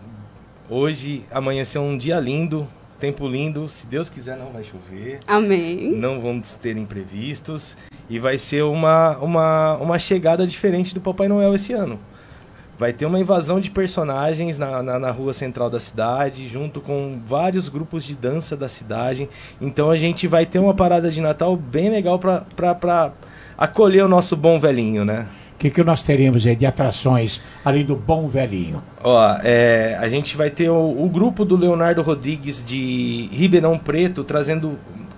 Hoje amanheceu um dia lindo, tempo lindo. Se Deus quiser, não vai chover. Amém. Não vamos ter imprevistos. E vai ser uma, uma, uma chegada diferente do Papai Noel esse ano. Vai ter uma invasão de personagens na, na, na rua central da cidade, junto com vários grupos de dança da cidade. Então a gente vai ter uma parada de Natal bem legal para acolher o nosso bom velhinho, né? O que, que nós teremos aí de atrações além do bom velhinho? Ó, é, a gente vai ter o, o grupo do Leonardo Rodrigues de Ribeirão Preto trazendo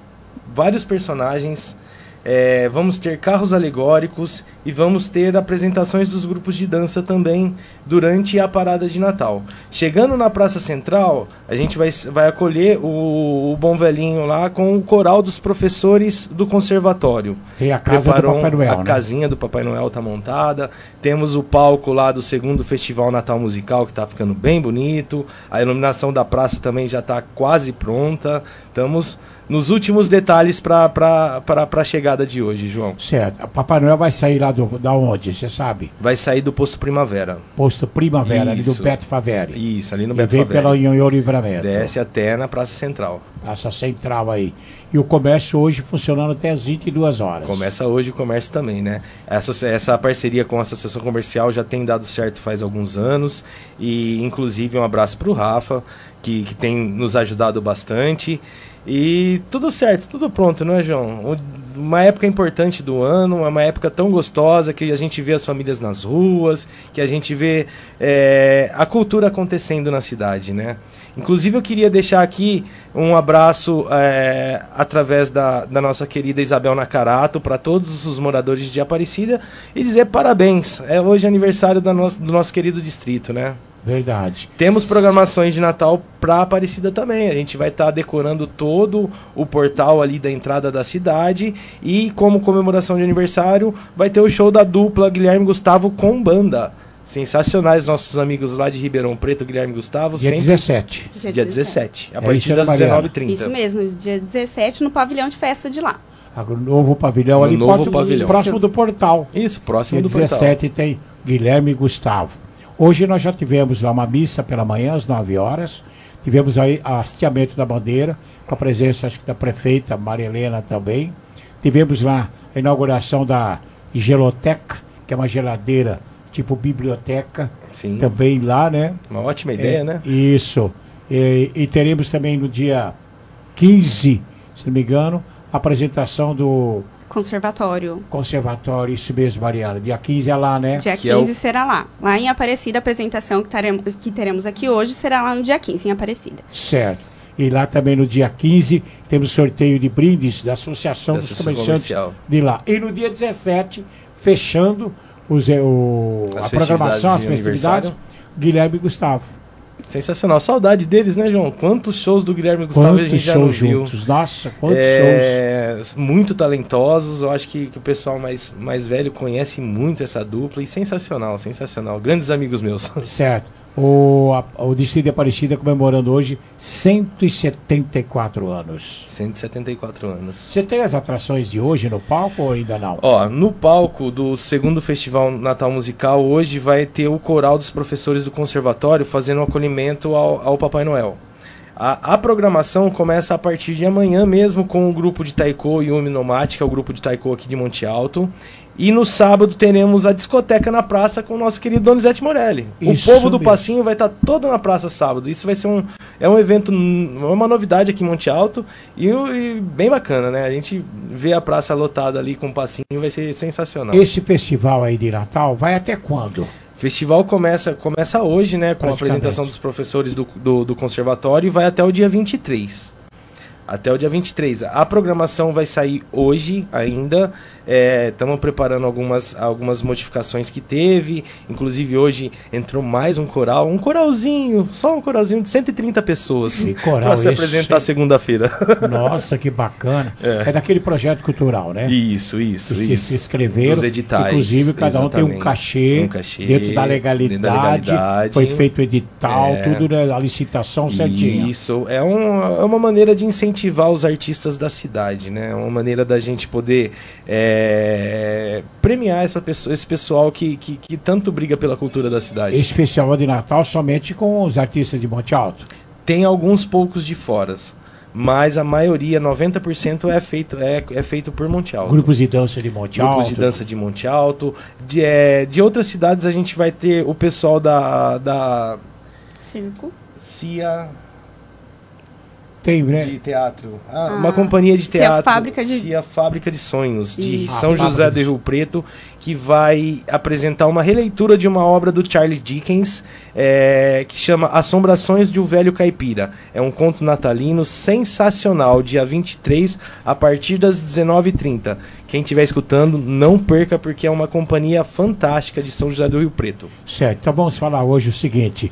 vários personagens. É, vamos ter carros alegóricos e vamos ter apresentações dos grupos de dança também durante a parada de Natal. Chegando na Praça Central, a gente vai, vai acolher o, o Bom Velhinho lá com o coral dos professores do conservatório. Tem a casa Preparam, do Papai Noel, A né? casinha do Papai Noel está montada. Temos o palco lá do segundo Festival Natal Musical, que está ficando bem bonito. A iluminação da praça também já está quase pronta. Estamos nos últimos detalhes para a chegada de hoje, João. Certo. O Papai Noel vai sair lá do, da onde, você sabe? Vai sair do Posto Primavera. Posto Primavera, Isso. ali do Beto Faveri. Isso, ali no e Beto vem Faveri. pela Nhonhô Livramento. Desce até na Praça Central. Praça Central aí. E o comércio hoje funcionando até as vinte e duas horas. Começa hoje o comércio também, né? Essa, essa parceria com a Associação Comercial já tem dado certo faz alguns anos. E, inclusive, um abraço para o Rafa, que, que tem nos ajudado bastante. E tudo certo, tudo pronto, não é, João? Uma época importante do ano, uma época tão gostosa que a gente vê as famílias nas ruas, que a gente vê é, a cultura acontecendo na cidade, né? Inclusive eu queria deixar aqui um abraço é, através da, da nossa querida Isabel Nakarato para todos os moradores de Aparecida e dizer parabéns. É hoje aniversário da no, do nosso querido distrito, né? Verdade. Temos programações de Natal para Aparecida também. A gente vai estar tá decorando todo o portal ali da entrada da cidade. E como comemoração de aniversário, vai ter o show da dupla Guilherme Gustavo com banda. Sensacionais nossos amigos lá de Ribeirão Preto, Guilherme e Gustavo. Dia sempre... dezessete. Dia dezessete. A É partir isso, das Mariana? dezenove e trinta. Isso mesmo, dia dezessete no pavilhão de festa de lá. O novo pavilhão No ali novo próximo, pavilhão. próximo do portal. Isso, próximo Dia do portal. dezessete tem Guilherme e Gustavo. Hoje nós já tivemos lá uma missa pela manhã, às nove horas. Tivemos aí a hasteamento da bandeira, com a presença, acho que da prefeita Maria Helena também. Tivemos lá a inauguração da Geloteca, que é uma geladeira tipo biblioteca. Sim. Também lá, né? Uma ótima ideia, É, né? Isso. E, e teremos também no dia quinze, se não me engano, a apresentação do Conservatório. Conservatório, isso mesmo, Mariana. Dia quinze é lá, né? Dia Que quinze é o... será lá. Lá em Aparecida, a apresentação que teremos, que teremos aqui hoje será lá no dia quinze, em Aparecida. Certo. E lá também no dia quinze temos sorteio de brindes da Associação Da dos Associação Comerciantes Comercial. de lá. E no dia dezessete, fechando os, eh, o, As a programação, as festividades de festividades, aniversário. Guilherme e Gustavo. Sensacional. Saudade deles, né, João? Quantos shows do Guilherme e Gustavo Quantos a gente já não shows viu. juntos? Nossa, quantos é, shows. Muito talentosos. Eu acho que, que o pessoal mais, mais velho conhece muito essa dupla. E sensacional, sensacional. Grandes amigos meus. Certo. O, a, o Distrito de Aparecida comemorando hoje cento e setenta e quatro anos. cento e setenta e quatro anos. Você tem as atrações de hoje no palco ou ainda não? Ó, no palco do segundo Festival Natal Musical, hoje vai ter o coral dos professores do conservatório fazendo um acolhimento ao, ao Papai Noel. A, a programação começa a partir de amanhã mesmo com o grupo de Taiko Yumi Nomad, que é o grupo de Taiko aqui de Monte Alto. E no sábado teremos a discoteca na praça com o nosso querido Donizete Morelli. Isso o povo do mesmo. Passinho vai estar todo na praça sábado. Isso vai ser um, é um evento, uma novidade aqui em Monte Alto e, e bem bacana, né? A gente vê a praça lotada ali com o Passinho, vai ser sensacional. Esse festival aí de Natal vai até quando? festival começa, começa hoje, né, com a apresentação dos professores do, do, do conservatório e vai até o dia vinte e três. Até o dia vinte e três. A programação vai sair hoje ainda. Estamos é, preparando algumas, algumas modificações que teve. Inclusive hoje entrou mais um coral. Um coralzinho, só um coralzinho de cento e trinta pessoas. Para se apresentar segunda-feira. Nossa, que bacana. É. é daquele projeto cultural, né? Isso, isso. Que isso. se inscreveram. Dos editais. Inclusive, cada um tem um cachê, um cachê dentro, da legalidade, dentro da legalidade. Foi feito o edital, é. tudo, né, a licitação certinha. Isso. É, um, é uma maneira de incentivar os artistas da cidade, né? Uma maneira da gente poder é, premiar essa pessoa, esse pessoal que, que, que tanto briga pela cultura da cidade. Esse festival de Natal somente com os artistas de Monte Alto? Tem alguns poucos de fora, mas a maioria, noventa por cento, é feito, é, é feito por Monte Alto. Grupos de dança de Monte Alto. Grupos de dança de Monte Alto. De, é, de outras cidades a gente vai ter o pessoal da... da Circo. Cia... Tem, né? De teatro. Ah, ah, uma companhia de teatro. Cia Fábrica de... Cia Fábrica de Sonhos, de Isso. São ah, José do Rio Preto, que vai apresentar uma releitura de uma obra do Charles Dickens, é, que chama Assombrações de um Velho Caipira. É um conto natalino sensacional, dia vinte e três, a partir das dezenove e trinta. Quem estiver escutando, não perca, porque é uma companhia fantástica de São José do Rio Preto. Certo, então vamos falar hoje o seguinte.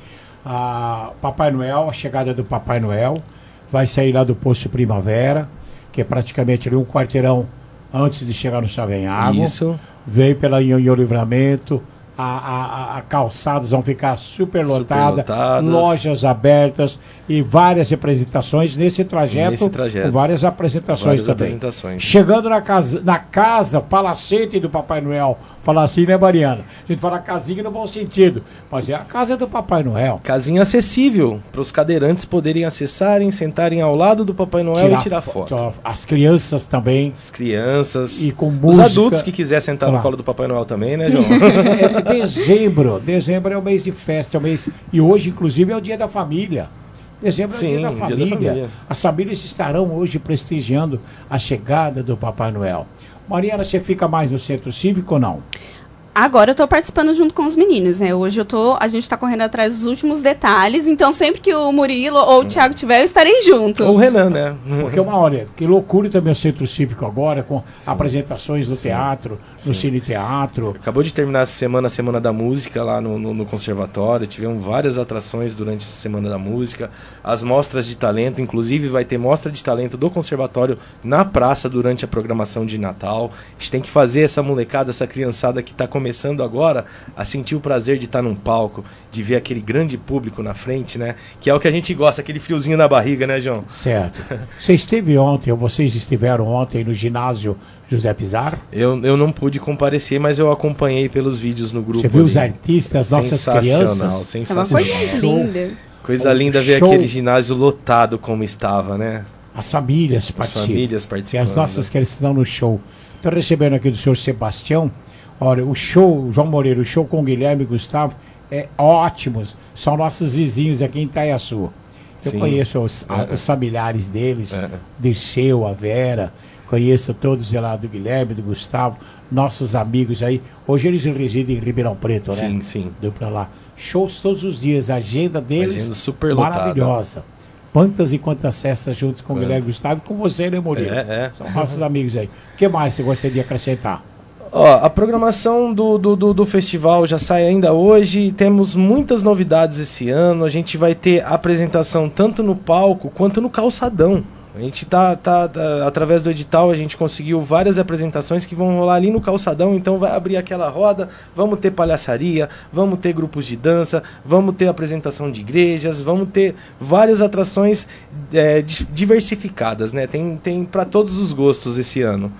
A Papai Noel, a chegada do Papai Noel... vai sair lá do Posto Primavera, que é praticamente ali um quarteirão antes de chegar no Savenhago. Isso. Vem pela Inhonhô Livramento, a, a, a calçadas vão ficar super lotadas, lojas abertas e várias apresentações nesse trajeto, nesse trajeto. com várias apresentações várias também. Apresentações. Chegando na casa, na casa, palacete do Papai Noel, falar assim, né, Mariana? A gente fala casinha no bom sentido, mas é a casa do Papai Noel. Casinha acessível, para os cadeirantes poderem acessarem, sentarem ao lado do Papai Noel tirar e tirar foto. foto. As crianças também. As crianças. E com música. Os adultos que quiser sentar claro. no colo do Papai Noel também, né, João? É dezembro. Dezembro é o mês de festa, é o mês... E hoje, inclusive, é o dia da família. Dezembro Sim, é o dia da família. dia da família. As famílias estarão hoje prestigiando a chegada do Papai Noel. Mariana, você fica mais no Centro Cívico ou não? Agora eu tô participando junto com os meninos, né? Hoje eu tô, a gente tá correndo atrás dos últimos detalhes, então sempre que o Murilo ou o Thiago tiver, eu estarei junto. Ou o Renan, né? Porque uma hora, que loucura também o Centro Cívico agora, com Sim. apresentações no Sim. teatro, no Sim. Cine Teatro. Acabou de terminar essa semana, a Semana da Música lá no, no, no Conservatório, tivemos várias atrações durante essa Semana da Música, as mostras de talento, inclusive vai ter mostra de talento do Conservatório na praça durante a programação de Natal. A gente tem que fazer essa molecada, essa criançada que tá começando agora a sentir o prazer de estar num palco, de ver aquele grande público na frente, né? Que é o que a gente gosta, aquele friozinho na barriga, né, João? Certo. Você esteve ontem, ou vocês estiveram ontem no ginásio José Pizarro? Eu, eu não pude comparecer, mas eu acompanhei pelos vídeos no grupo. Você viu ali. Os artistas, nossas crianças? Sensacional, sensacional. Coisa linda. Coisa linda ver aquele ginásio lotado como estava, né? As famílias participam. As famílias participando. E as nossas crianças estão no show. Estou recebendo aqui do senhor Sebastião. Olha, o show, João Moreira, o show com o Guilherme e Gustavo é ótimo. São nossos vizinhos aqui em Itaiaçu. Eu Sim. conheço os, a, os familiares deles, é. Dirceu, a Vera, conheço todos lá do Guilherme, do Gustavo, nossos amigos aí. Hoje eles residem em Ribeirão Preto, sim, né? Sim, sim. Deu pra lá. Shows todos os dias, a agenda deles agenda super maravilhosa. Lotada. Quantas e quantas festas juntos com o Guilherme e Gustavo e com você, né, Moreira? É, é. São nossos amigos aí. O que mais você gostaria de acrescentar? Ó, a programação do, do, do, do festival já sai ainda hoje, temos muitas novidades esse ano, a gente vai ter apresentação tanto no palco quanto no calçadão. A gente tá, tá, tá, através do edital, a gente conseguiu várias apresentações que vão rolar ali no calçadão, então vai abrir aquela roda, vamos ter palhaçaria, vamos ter grupos de dança, vamos ter apresentação de igrejas, vamos ter várias atrações é, diversificadas, né? Tem, tem para todos os gostos esse ano.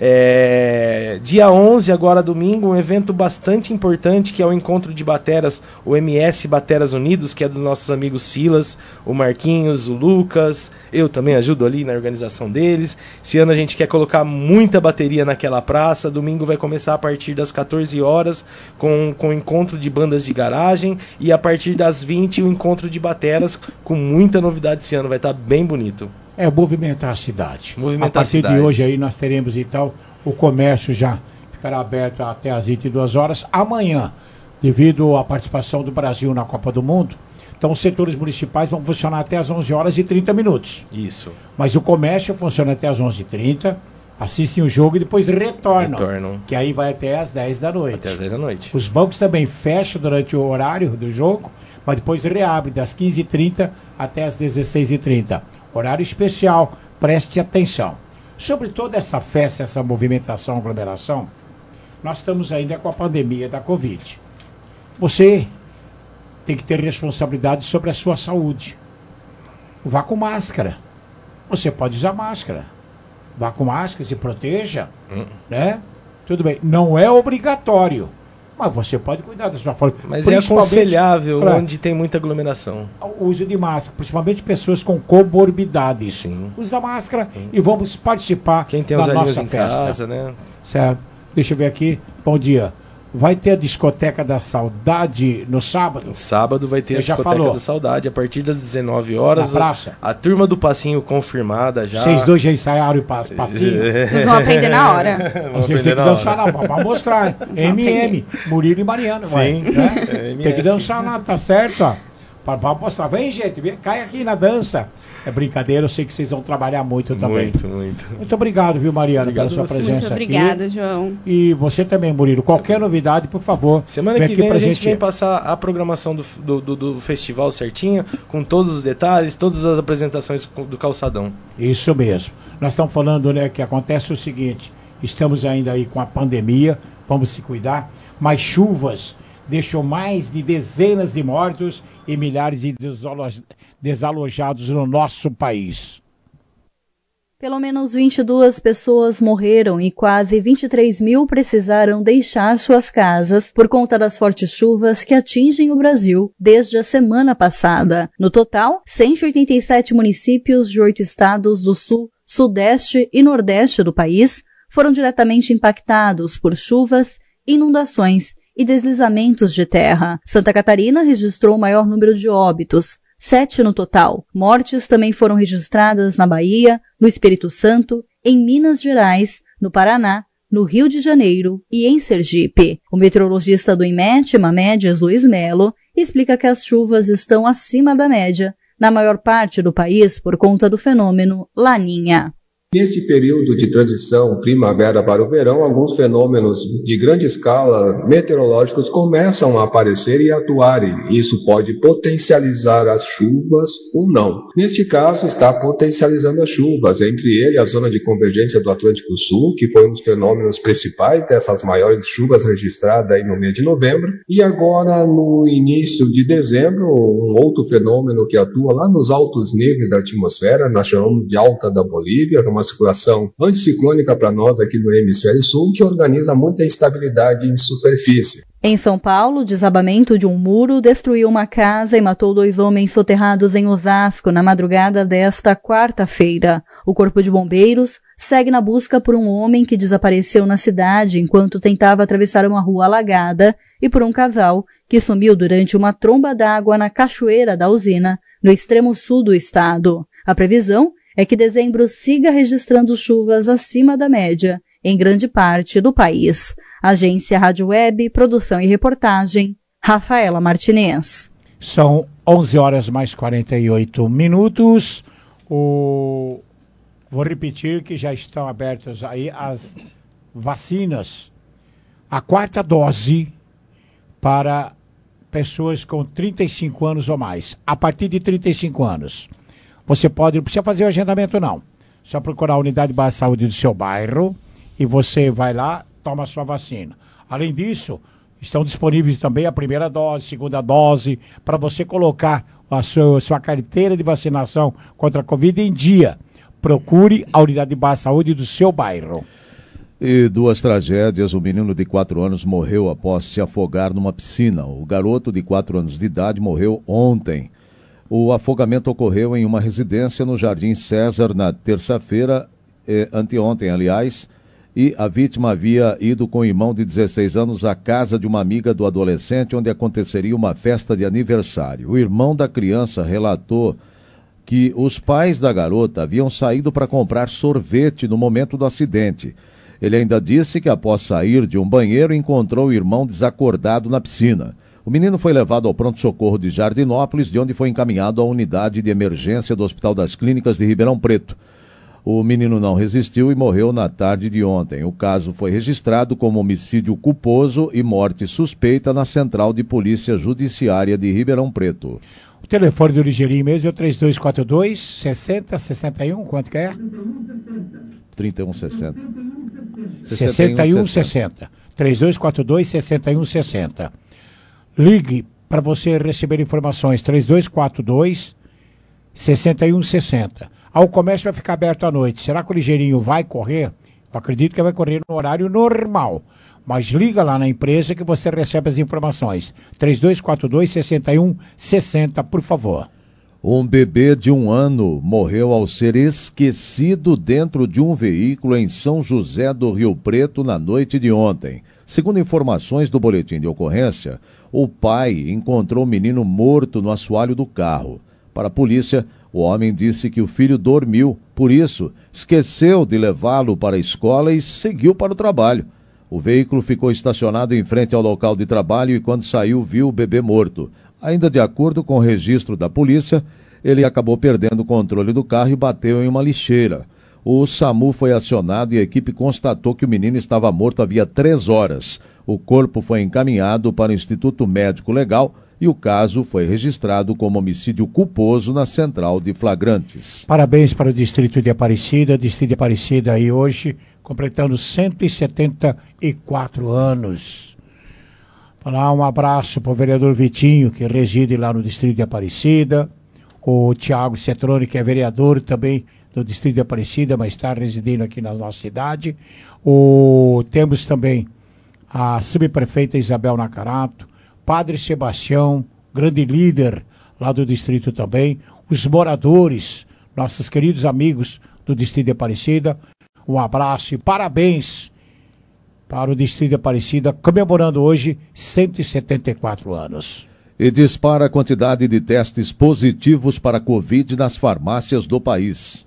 É, dia onze, agora domingo, um evento bastante importante, que é o encontro de bateras, o M S Bateras Unidos, que é dos nossos amigos Silas, o Marquinhos, o Lucas, eu também ajudo ali na organização deles. Esse ano a gente quer colocar muita bateria naquela praça. Domingo vai começar a partir das quatorze horas com, com o encontro de bandas de garagem e a partir das vinte o encontro de bateras com muita novidade esse ano. Vai estar bem bonito. É movimentar a cidade. Movimentar a partir a cidade. de hoje aí nós teremos então o comércio já ficará aberto até as vinte e duas horas. Amanhã, devido à participação do Brasil na Copa do Mundo. Então, os setores municipais vão funcionar até as onze horas e trinta minutos. Isso. Mas o comércio funciona até as onze e trinta, assistem o jogo e depois retornam. Retornam. Que aí vai até as dez da noite. Até as dez da noite. Os bancos também fecham durante o horário do jogo, mas depois reabre das quinze e trinta até as dezesseis e trinta. Horário especial, preste atenção. Sobre toda essa festa, essa movimentação, aglomeração, nós estamos ainda com a pandemia da Covid. Você tem que ter responsabilidade sobre a sua saúde. Vá com máscara. Você pode usar máscara. Vá com máscara, se proteja, hum. né? Tudo bem. Não é obrigatório, mas você pode cuidar da sua saúde. Mas é aconselhável pra, onde tem muita aglomeração. O uso de máscara, principalmente pessoas com comorbidades. Sim. Usa máscara hum. e vamos participar Quem tem da os nossa em festa. Casa, né? Certo. Deixa eu ver aqui. Bom dia. Vai ter a discoteca da saudade no sábado? No sábado vai ter Você a já discoteca falou. da saudade a partir das dezenove horas. Na praça. A, a turma do passinho confirmada já. Vocês dois já ensaiaram o pass- passinho? Vocês vão aprender na hora. Vocês têm que dançar lá, pra mostrar. M M, Murilo e Mariana. Sim. Vai, né? É, tem que dançar lá, tá certo? Ó. Pra, pra mostrar. Vem, gente, vem, cai aqui na dança. É brincadeira, eu sei que vocês vão trabalhar muito também. Muito, muito. Muito obrigado, viu, Mariana, Obrigado pela sua você. presença Muito aqui. obrigada, João. E você também, Murilo. Qualquer novidade, por favor. Semana vem que aqui vem pra a gente gente vem passar a programação do, do, do, do festival certinho, com todos os detalhes, todas as apresentações do Calçadão. Isso mesmo. Nós estamos falando, né, que acontece o seguinte, estamos ainda aí com a pandemia, vamos se cuidar, mas chuvas deixou mais de dezenas de mortos e milhares de desalo- desalojados no nosso país. Pelo menos vinte e duas pessoas morreram e quase vinte e três mil precisaram deixar suas casas por conta das fortes chuvas que atingem o Brasil desde a semana passada. No total, cento e oitenta e sete municípios de oito estados do Sul, Sudeste e Nordeste do país foram diretamente impactados por chuvas, inundações e deslizamentos de terra. Santa Catarina registrou o maior número de óbitos, sete no total. Mortes também foram registradas na Bahia, no Espírito Santo, em Minas Gerais, no Paraná, no Rio de Janeiro e em Sergipe. O meteorologista do INMET, Mamédias Luiz Melo, explica que as chuvas estão acima da média na maior parte do país por conta do fenômeno Laninha. Neste período de transição primavera para o verão, alguns fenômenos de grande escala meteorológicos começam a aparecer e atuarem. Isso pode potencializar as chuvas ou não. Neste caso, está potencializando as chuvas, entre ele a zona de convergência do Atlântico Sul, que foi um dos fenômenos principais dessas maiores chuvas registradas aí no mês de novembro, e agora no início de dezembro, um outro fenômeno que atua lá nos altos níveis da atmosfera, nós chamamos de alta da Bolívia, uma circulação anticiclônica para nós aqui no hemisfério sul, que organiza muita instabilidade em superfície. Em São Paulo, o desabamento de um muro destruiu uma casa e matou dois homens soterrados em Osasco na madrugada desta quarta-feira. O Corpo de Bombeiros segue na busca por um homem que desapareceu na cidade enquanto tentava atravessar uma rua alagada e por um casal que sumiu durante uma tromba d'água na Cachoeira da Usina, no extremo sul do estado. A previsão é que dezembro siga registrando chuvas acima da média em grande parte do país. Agência Rádio Web, produção e reportagem, Rafaela Martinez. São onze horas mais quarenta e oito minutos. O... Vou repetir que já estão abertas aí as vacinas. A quarta dose para pessoas com trinta e cinco anos ou mais. A partir de trinta e cinco anos. Você pode, não precisa fazer o agendamento não, só procurar a unidade de base de saúde do seu bairro e você vai lá, toma a sua vacina. Além disso, estão disponíveis também a primeira dose, segunda dose, para você colocar a sua, sua carteira de vacinação contra a Covid em dia. Procure a unidade de base de saúde do seu bairro. E duas tragédias, o menino de quatro anos morreu após se afogar numa piscina. O garoto de quatro anos de idade morreu ontem. O afogamento ocorreu em uma residência no Jardim César na terça-feira, eh, anteontem, aliás, e a vítima havia ido com o irmão de dezesseis anos à casa de uma amiga do adolescente, onde aconteceria uma festa de aniversário. O irmão da criança relatou que os pais da garota haviam saído para comprar sorvete no momento do acidente. Ele ainda disse que após sair de um banheiro encontrou o irmão desacordado na piscina. O menino foi levado ao pronto-socorro de Jardinópolis, de onde foi encaminhado à unidade de emergência do Hospital das Clínicas de Ribeirão Preto. O menino não resistiu e morreu na tarde de ontem. O caso foi registrado como homicídio culposo e morte suspeita na Central de Polícia Judiciária de Ribeirão Preto. O telefone do Ligeirinho mesmo é o três dois quatro dois, sessenta sessenta e um, quanto que é? trinta e um sessenta. sessenta e um sessenta. três dois quatro dois, sessenta e um sessenta. Ligue para você receber informações, três dois quatro dois, sessenta e um sessenta. Ah, o comércio vai ficar aberto à noite. Será que o Ligeirinho vai correr? Eu acredito que vai correr no horário normal. Mas liga lá na empresa que você recebe as informações. três dois quatro dois, sessenta e um sessenta, por favor. Um bebê de um ano morreu ao ser esquecido dentro de um veículo em São José do Rio Preto na noite de ontem. Segundo informações do boletim de ocorrência, o pai encontrou o menino morto no assoalho do carro. Para a polícia, o homem disse que o filho dormiu, por isso, esqueceu de levá-lo para a escola e seguiu para o trabalho. O veículo ficou estacionado em frente ao local de trabalho e quando saiu viu o bebê morto. Ainda de acordo com o registro da polícia, ele acabou perdendo o controle do carro e bateu em uma lixeira. O SAMU foi acionado e a equipe constatou que o menino estava morto havia três horas. O corpo foi encaminhado para o Instituto Médico Legal e o caso foi registrado como homicídio culposo na Central de Flagrantes. Parabéns para o Distrito de Aparecida. Distrito de Aparecida aí hoje, completando cento e setenta e quatro anos. Falar um abraço para o vereador Vitinho, que reside lá no Distrito de Aparecida. O Tiago Cetrone, que é vereador também do Distrito de Aparecida, mas está residindo aqui na nossa cidade. O... Temos também a subprefeita Isabel Nacarato, Padre Sebastião, grande líder lá do distrito também, os moradores, nossos queridos amigos do Distrito de Aparecida, um abraço e parabéns para o Distrito de Aparecida, comemorando hoje cento e setenta e quatro anos. E dispara a quantidade de testes positivos para a Covid nas farmácias do país.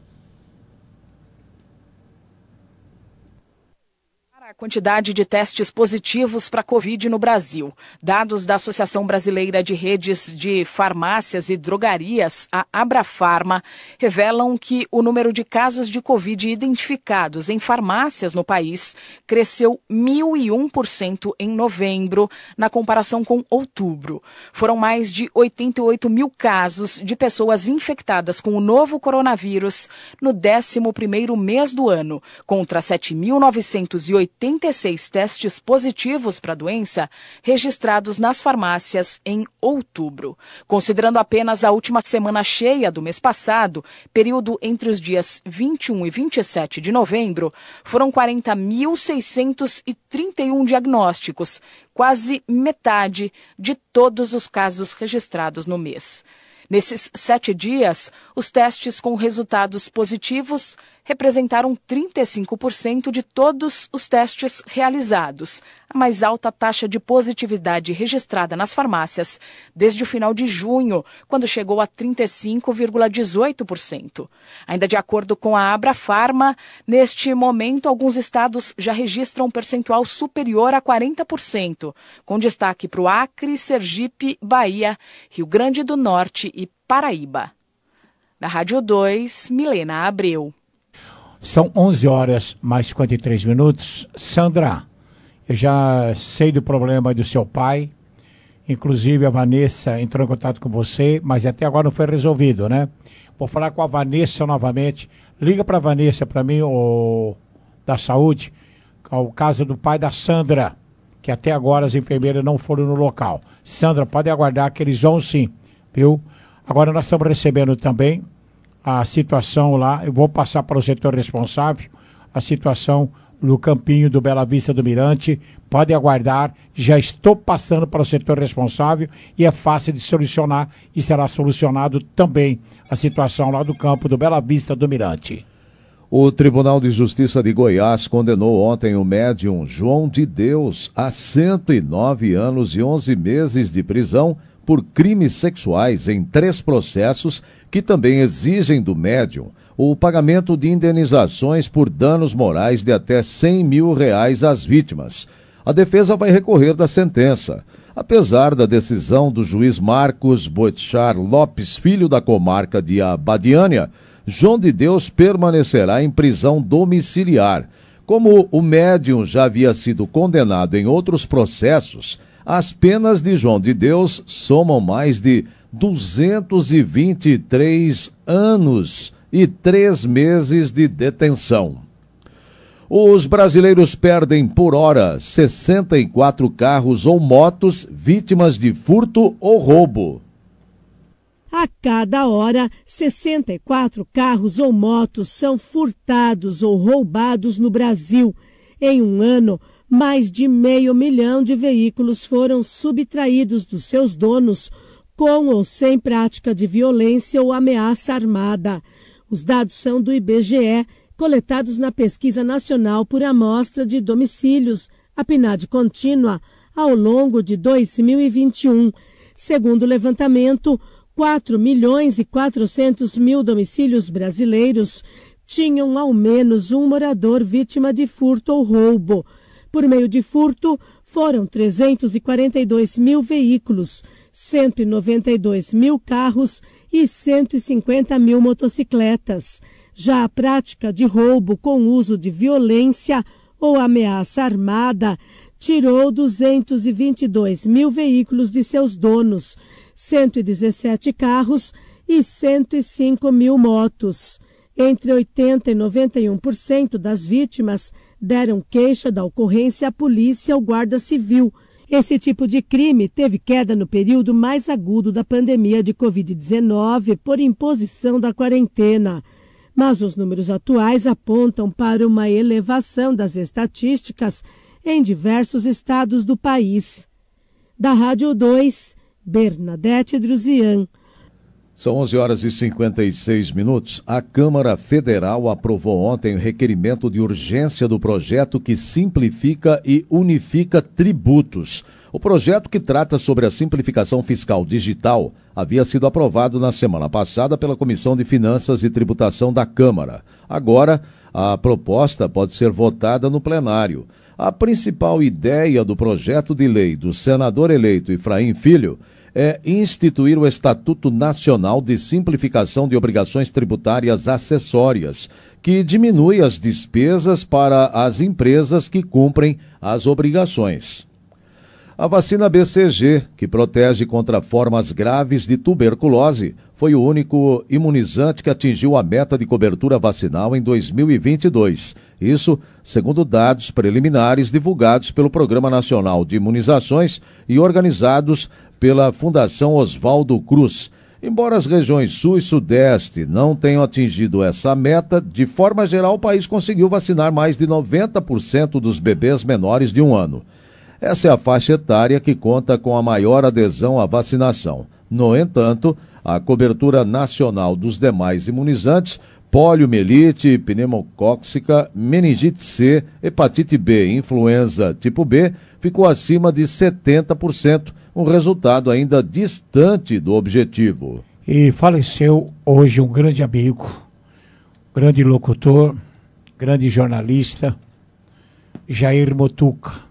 A quantidade de testes positivos para Covid no Brasil. Dados da Associação Brasileira de Redes de Farmácias e Drogarias, a Abrafarma, revelam que o número de casos de Covid identificados em farmácias no país cresceu mil e um por cento em novembro, na comparação com outubro. Foram mais de oitenta e oito mil casos de pessoas infectadas com o novo coronavírus no décimo primeiro mês do ano, contra sete mil novecentos e oitenta e seis testes positivos para a doença registrados nas farmácias em outubro. Considerando apenas a última semana cheia do mês passado, período entre os dias vinte e um e vinte e sete de novembro, foram quarenta mil seiscentos e trinta e um diagnósticos, quase metade de todos os casos registrados no mês. Nesses sete dias, os testes com resultados positivos representaram trinta e cinco por cento de todos os testes realizados, a mais alta taxa de positividade registrada nas farmácias desde o final de junho, quando chegou a trinta e cinco vírgula dezoito por cento. Ainda de acordo com a Abrafarma, neste momento alguns estados já registram um percentual superior a quarenta por cento, com destaque para o Acre, Sergipe, Bahia, Rio Grande do Norte e Paraíba. Da Rádio dois, Milena Abreu. São onze horas mais cinquenta e três minutos. Sandra, eu já sei do problema do seu pai. Inclusive a Vanessa entrou em contato com você, mas até agora não foi resolvido, né? Vou falar com a Vanessa novamente. Liga para a Vanessa, para mim, o da saúde, o caso do pai da Sandra, que até agora as enfermeiras não foram no local. Sandra, pode aguardar que eles vão sim, viu? Agora nós estamos recebendo também a situação lá, eu vou passar para o setor responsável, a situação no campinho do Bela Vista do Mirante, pode aguardar, já estou passando para o setor responsável e é fácil de solucionar e será solucionado também a situação lá do campo do Bela Vista do Mirante. O Tribunal de Justiça de Goiás condenou ontem o médium João de Deus a cento e nove anos e onze meses de prisão por crimes sexuais em três processos que também exigem do médium o pagamento de indenizações por danos morais de até cem mil reais às vítimas. A defesa vai recorrer da sentença. Apesar da decisão do juiz Marcos Boetchar Lopes, filho da comarca de Abadiânia, João de Deus permanecerá em prisão domiciliar. Como o médium já havia sido condenado em outros processos, as penas de João de Deus somam mais de duzentos e vinte e três anos e três meses de detenção. Os brasileiros perdem por hora sessenta e quatro carros ou motos vítimas de furto ou roubo. A cada hora, sessenta e quatro carros ou motos são furtados ou roubados no Brasil. Em um ano, mais de meio milhão de veículos foram subtraídos dos seus donos, com ou sem prática de violência ou ameaça armada. Os dados são do I B G E, coletados na Pesquisa Nacional por Amostra de Domicílios, a P N A D contínua, ao longo de dois mil e vinte e um. Segundo o levantamento, quatro milhões e quatrocentos mil domicílios brasileiros tinham ao menos um morador vítima de furto ou roubo. Por meio de furto, foram trezentos e quarenta e dois mil veículos, cento e noventa e dois mil carros e cento e cinquenta mil motocicletas. Já a prática de roubo com uso de violência ou ameaça armada tirou duzentos e vinte e dois mil veículos de seus donos, cento e dezessete carros e cento e cinco mil motos. Entre oitenta e noventa e um por cento das vítimas deram queixa da ocorrência à polícia ou guarda civil. Esse tipo de crime teve queda no período mais agudo da pandemia de covid dezenove por imposição da quarentena. Mas os números atuais apontam para uma elevação das estatísticas em diversos estados do país. Da Rádio dois, Bernadette Druzian. São onze horas e cinquenta e seis minutos. A Câmara Federal aprovou ontem o requerimento de urgência do projeto que simplifica e unifica tributos. O projeto, que trata sobre a simplificação fiscal digital, havia sido aprovado na semana passada pela Comissão de Finanças e Tributação da Câmara. Agora, a proposta pode ser votada no plenário. A principal ideia do projeto de lei do senador eleito Efraim Filho é instituir o Estatuto Nacional de Simplificação de Obrigações Tributárias Acessórias, que diminui as despesas para as empresas que cumprem as obrigações. A vacina B C G, que protege contra formas graves de tuberculose, foi o único imunizante que atingiu a meta de cobertura vacinal em dois mil e vinte e dois. Isso, segundo dados preliminares divulgados pelo Programa Nacional de Imunizações e organizados pela Fundação Oswaldo Cruz. Embora as regiões Sul e Sudeste não tenham atingido essa meta, de forma geral o país conseguiu vacinar mais de noventa por cento dos bebês menores de um ano. Essa é a faixa etária que conta com a maior adesão à vacinação. No entanto, a cobertura nacional dos demais imunizantes, poliomielite, pneumocócica, meningite C, hepatite B e influenza tipo B, ficou acima de setenta por cento, um resultado ainda distante do objetivo. E faleceu hoje um grande amigo, grande locutor, grande jornalista, Jair Motuca.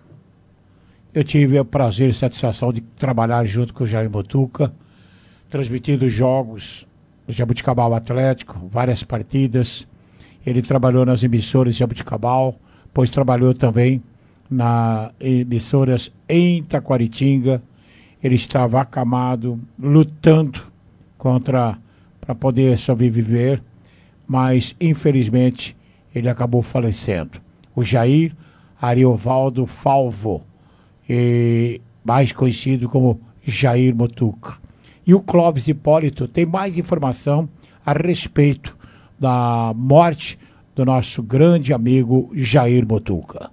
Eu tive o prazer e satisfação de trabalhar junto com o Jair Motuca, transmitindo jogos do Jabuticabal Atlético, várias partidas. Ele trabalhou nas emissoras de Jabuticabal, pois trabalhou também nas emissoras em Taquaritinga. Ele estava acamado, lutando contra para poder sobreviver, mas infelizmente ele acabou falecendo. O Jair Ariovaldo Falvo, e mais conhecido como Jair Motuca. E o Clóvis Hipólito tem mais informação a respeito da morte do nosso grande amigo Jair Motuca.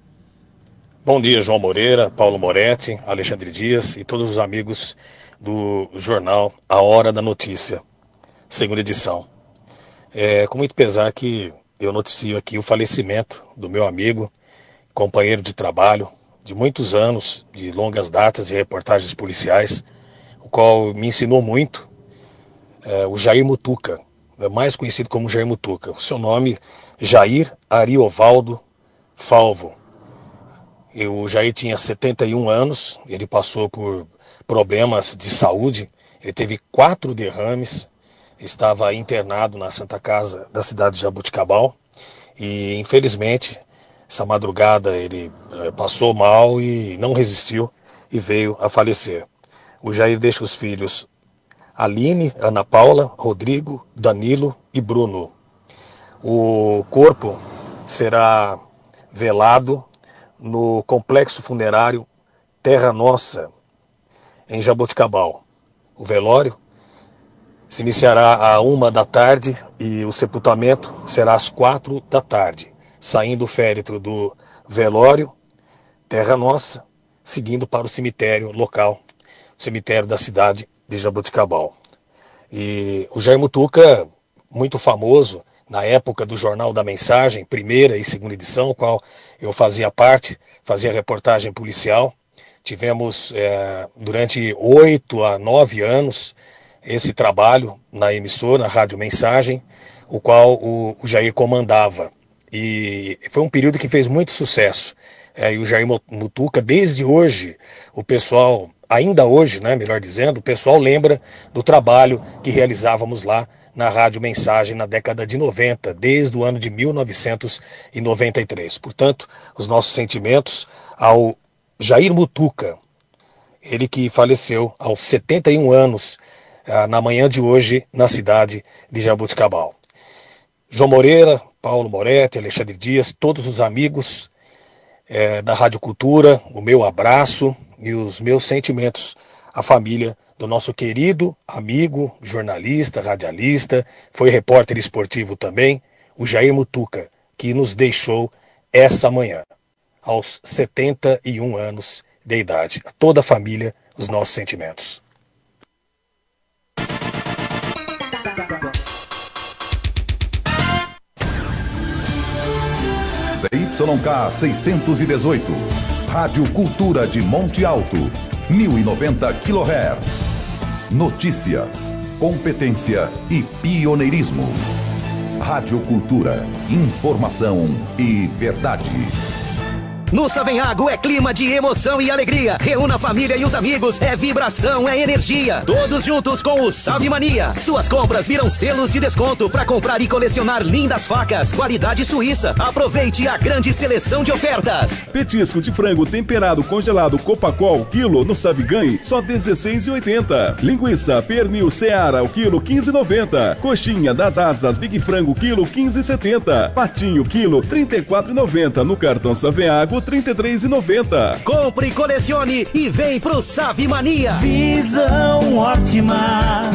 Bom dia, João Moreira, Paulo Moretti, Alexandre Dias e todos os amigos do jornal A Hora da Notícia, segunda edição. É com muito pesar que eu noticio aqui o falecimento do meu amigo, companheiro de trabalho, de muitos anos, de longas datas de reportagens policiais, o qual me ensinou muito, é, o Jair Mutuca, é mais conhecido como Jair Mutuca. O seu nome, Jair Ariovaldo Falvo. E o Jair tinha setenta e um anos, ele passou por problemas de saúde, ele teve quatro derrames, estava internado na Santa Casa da cidade de Jaboticabal e, infelizmente, essa madrugada ele é, passou mal e não resistiu e veio a falecer. O Jair deixa os filhos Aline, Ana Paula, Rodrigo, Danilo e Bruno. O corpo será velado no Complexo Funerário Terra Nossa, em Jaboticabal. O velório se iniciará à uma da tarde e o sepultamento será às quatro da tarde, saindo o féretro do velório Terra Nossa, seguindo para o cemitério local, o cemitério da cidade de Jaboticabal. E o Jair Mutuca, muito famoso na época do Jornal da Mensagem, primeira e segunda edição, qual eu fazia parte, fazia reportagem policial. Tivemos é, durante oito a nove anos esse trabalho na emissora, na Rádio Mensagem, o qual o, o Jair comandava. E foi um período que fez muito sucesso. É, e o Jair Mutuca, desde hoje, o pessoal, ainda hoje, né, melhor dizendo, o pessoal lembra do trabalho que realizávamos lá na Rádio Mensagem na década de noventa, desde o ano de mil novecentos e noventa e três. Portanto, os nossos sentimentos ao Jair Mutuca, ele que faleceu aos setenta e um anos, ah, na manhã de hoje, na cidade de Jaboticabal. João Moreira, Paulo Moretti, Alexandre Dias, todos os amigos é, da Rádio Cultura, o meu abraço e os meus sentimentos à família do nosso querido amigo, jornalista, radialista, foi repórter esportivo também, o Jair Mutuca, que nos deixou essa manhã, aos setenta e um anos de idade. A toda a família, os nossos sentimentos. Z Y K seiscentos e dezoito, Rádio Cultura de Monte Alto, mil e noventa quilohertz. Notícias, competência e pioneirismo. Rádio Cultura, informação e verdade. No Savenhago é clima de emoção e alegria. Reúna a família e os amigos. É vibração, é energia. Todos juntos com o Salve Mania. Suas compras viram selos de desconto para comprar e colecionar lindas facas. Qualidade suíça. Aproveite a grande seleção de ofertas. Petisco de frango temperado congelado Copacol, quilo no Saviganhe, só dezesseis reais e oitenta centavos. Linguiça pernil Seara, o quilo quinze reais e noventa centavos. Coxinha das asas Big Frango, quilo quinze reais e setenta centavos. Patinho, quilo trinta e quatro reais e noventa centavos. No cartão Savenhago, trinta e três reais e noventa centavos. Compre, colecione e vem pro Savi Mania. Visão ótima.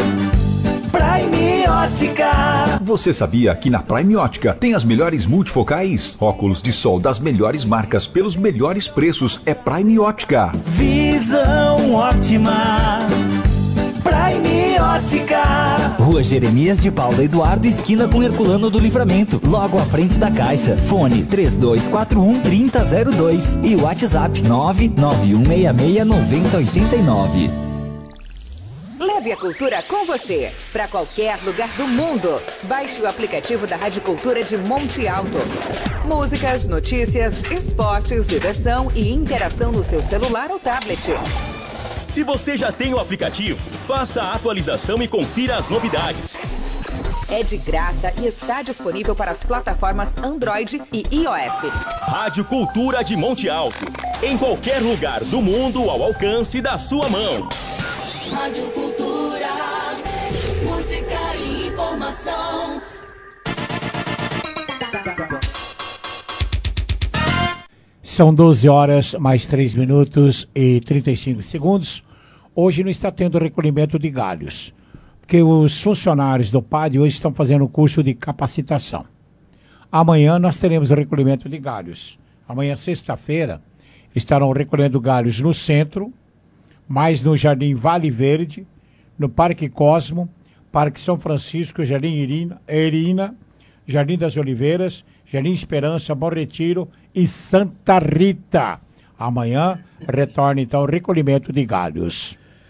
Prime Ótica. Você sabia que na Prime Ótica tem as melhores multifocais? Óculos de sol das melhores marcas pelos melhores preços. É Prime Ótica. Visão ótima. Prime Ótica. Rua Jeremias de Paula Eduardo, esquina com Herculano do Livramento, logo à frente da Caixa. Fone três dois quatro um, três zero zero dois e o WhatsApp nove nove um seis seis, nove zero oito nove. Leve a cultura com você, para qualquer lugar do mundo. Baixe o aplicativo da Rádio Cultura de Monte Alto. Músicas, notícias, esportes, diversão e interação no seu celular ou tablet. Se você já tem o aplicativo, faça a atualização e confira as novidades. É de graça e está disponível para as plataformas Android e iOS. Rádio Cultura de Monte Alto. Em qualquer lugar do mundo, ao alcance da sua mão. Rádio Cultura, música e informação. São doze horas, mais três minutos e trinta e cinco segundos. Hoje não está tendo recolhimento de galhos, porque os funcionários do P A D hoje estão fazendo o curso de capacitação. Amanhã nós teremos o recolhimento de galhos. Amanhã, sexta-feira, estarão recolhendo galhos no centro, mais no Jardim Vale Verde, no Parque Cosmo, Parque São Francisco, Jardim Irina, Irina Jardim das Oliveiras, Jardim Esperança, Bom Retiro e Santa Rita. Amanhã retorna então o recolhimento de galhos.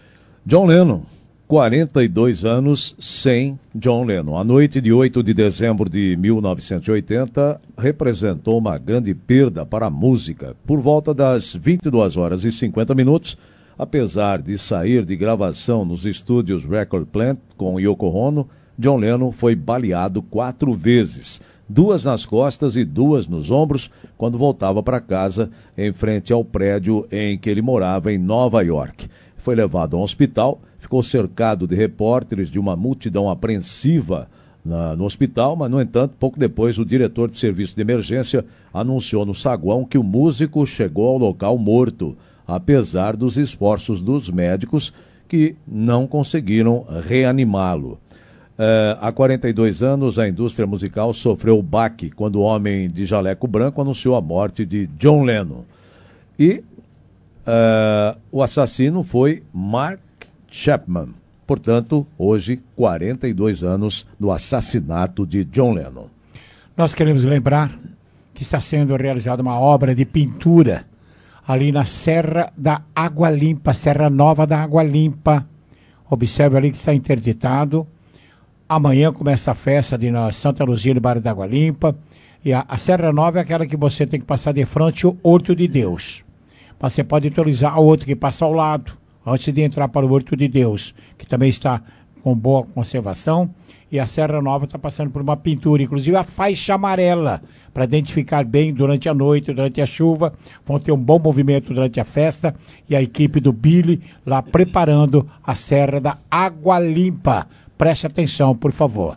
John Lennon, quarenta e dois anos sem John Lennon. A noite de oito de dezembro de mil novecentos e oitenta representou uma grande perda para a música. Por volta das vinte e duas horas e cinquenta minutos, apesar de sair de gravação nos estúdios Record Plant com Yoko Ono, John Lennon foi baleado quatro vezes, duas nas costas e duas nos ombros, quando voltava para casa em frente ao prédio em que ele morava em Nova York. Foi levado a um hospital, ficou cercado de repórteres, de uma multidão apreensiva na, no hospital, mas, no entanto, pouco depois, o diretor de serviço de emergência anunciou no saguão que o músico chegou ao local morto, apesar dos esforços dos médicos que não conseguiram reanimá-lo. Uh, há quarenta e dois anos, a indústria musical sofreu o baque quando o homem de jaleco branco anunciou a morte de John Lennon. E uh, o assassino foi Mark Chapman. Portanto, hoje, quarenta e dois anos do assassinato de John Lennon. Nós queremos lembrar que está sendo realizada uma obra de pintura ali na Serra da Água Limpa, Serra Nova da Água Limpa. Observe ali que está interditado. Amanhã começa a festa de Santa Luzia no bairro da Água Limpa. E a, a Serra Nova é aquela que você tem que passar de frente ao Horto de Deus. Mas você pode utilizar a outra que passa ao lado, antes de entrar para o Horto de Deus, que também está com boa conservação. E a Serra Nova está passando por uma pintura, inclusive a faixa amarela, para identificar bem durante a noite, durante a chuva. Vão ter um bom movimento durante a festa. E a equipe do Billy lá preparando a Serra da Água Limpa. Preste atenção, por favor.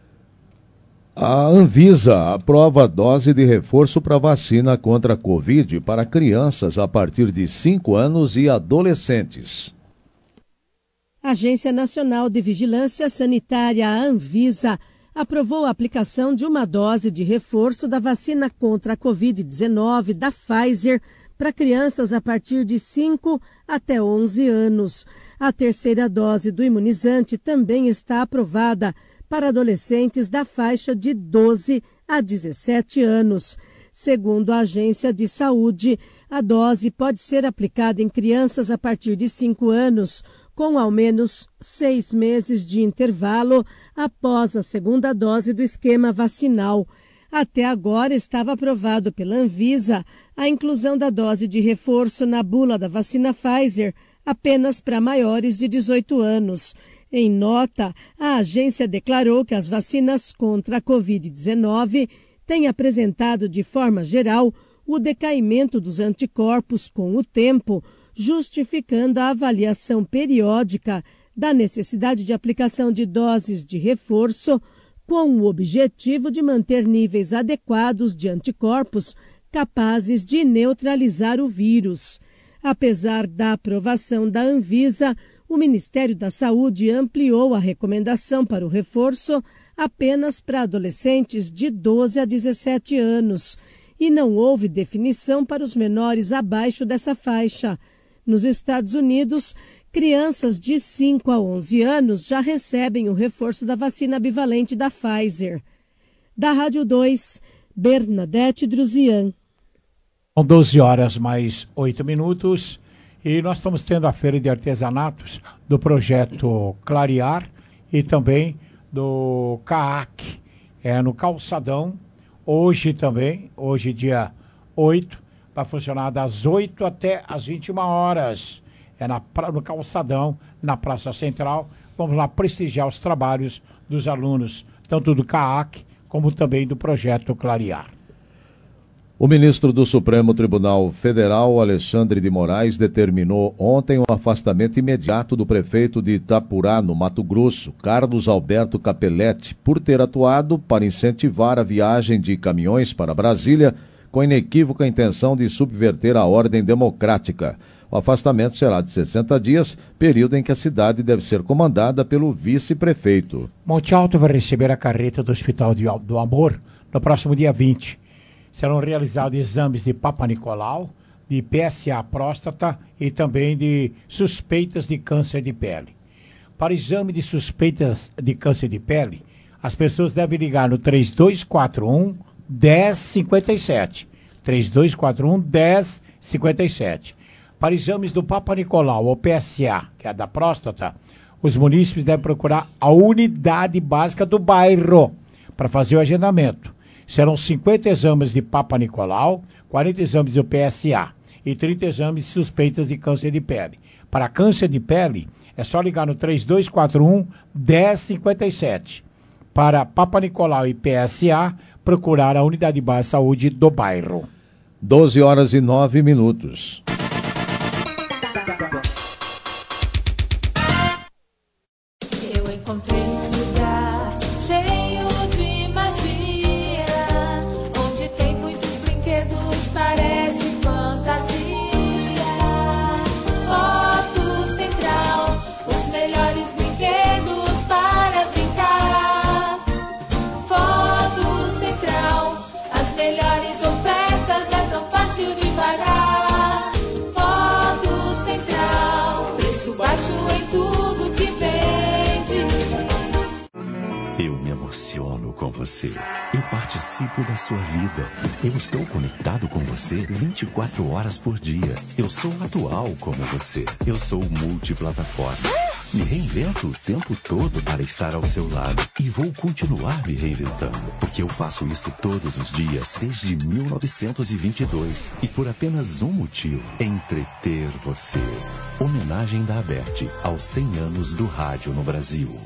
A Anvisa aprova a dose de reforço para vacina contra a Covid para crianças a partir de cinco anos e adolescentes. A Agência Nacional de Vigilância Sanitária, a Anvisa, aprovou a aplicação de uma dose de reforço da vacina contra a covid dezenove da Pfizer para crianças a partir de cinco até onze anos. A terceira dose do imunizante também está aprovada para adolescentes da faixa de doze a dezessete anos. Segundo a Agência de Saúde, a dose pode ser aplicada em crianças a partir de cinco anos, com ao menos seis meses de intervalo após a segunda dose do esquema vacinal. Até agora estava aprovado pela Anvisa a inclusão da dose de reforço na bula da vacina Pfizer apenas para maiores de dezoito anos. Em nota, a agência declarou que as vacinas contra a covid dezenove têm apresentado de forma geral o decaimento dos anticorpos com o tempo, justificando a avaliação periódica da necessidade de aplicação de doses de reforço com o objetivo de manter níveis adequados de anticorpos capazes de neutralizar o vírus. Apesar da aprovação da Anvisa, o Ministério da Saúde ampliou a recomendação para o reforço apenas para adolescentes de doze a dezessete anos e não houve definição para os menores abaixo dessa faixa. Nos Estados Unidos, crianças de cinco a onze anos já recebem o reforço da vacina bivalente da Pfizer. Da Rádio dois, Bernadette Druzian. São doze horas mais oito minutos e nós estamos tendo a feira de artesanatos do projeto Clarear e também do C A A C, é no Calçadão, hoje também, hoje dia oito, vai funcionar das oito até as vinte e uma horas, é na, no Calçadão, na Praça Central. Vamos lá prestigiar os trabalhos dos alunos, tanto do C A A C como também do projeto Clarear. O ministro do Supremo Tribunal Federal, Alexandre de Moraes, determinou ontem o afastamento imediato do prefeito de Itapurá, no Mato Grosso, Carlos Alberto Capelletti, por ter atuado para incentivar a viagem de caminhões para Brasília com a inequívoca intenção de subverter a ordem democrática. O afastamento será de sessenta dias, período em que a cidade deve ser comandada pelo vice-prefeito. Monte Alto vai receber a carreta do Hospital do Amor no próximo dia vinte. Serão realizados exames de Papa Nicolau, de P S A próstata e também de suspeitas de câncer de pele. Para exame de suspeitas de câncer de pele, as pessoas devem ligar no três dois quatro um, um zero cinco sete. três dois quatro um, um zero cinco sete. Para exames do Papa Nicolau, ou P S A, que é da próstata, os munícipes devem procurar a unidade básica do bairro para fazer o agendamento. Serão cinquenta exames de Papa Nicolau, quarenta exames do P S A e trinta exames suspeitas de câncer de pele. Para câncer de pele, é só ligar no três dois quatro um, um zero cinco sete. Para Papa Nicolau e P S A, procurar a unidade básica de saúde do bairro. doze horas e nove minutos. Eu encontrei um lugar cheio de magia, onde tem muitos brinquedos, parece fantasia. Foto Central, os melhores brinquedos para brincar. Foto Central, as melhores ofertas, é tão fácil de pagar. Foto Central, preço baixo em tudo que vende. Eu me emociono com você. Eu participo da sua vida. Eu estou conectado com você vinte e quatro horas por dia. Eu sou atual como você. Eu sou multiplataforma. Me reinvento o tempo todo para estar ao seu lado. E vou continuar me reinventando. Porque eu faço isso todos os dias, desde mil novecentos e vinte e dois. E por apenas um motivo: entreter você. Homenagem da Aberte aos cem anos do rádio no Brasil.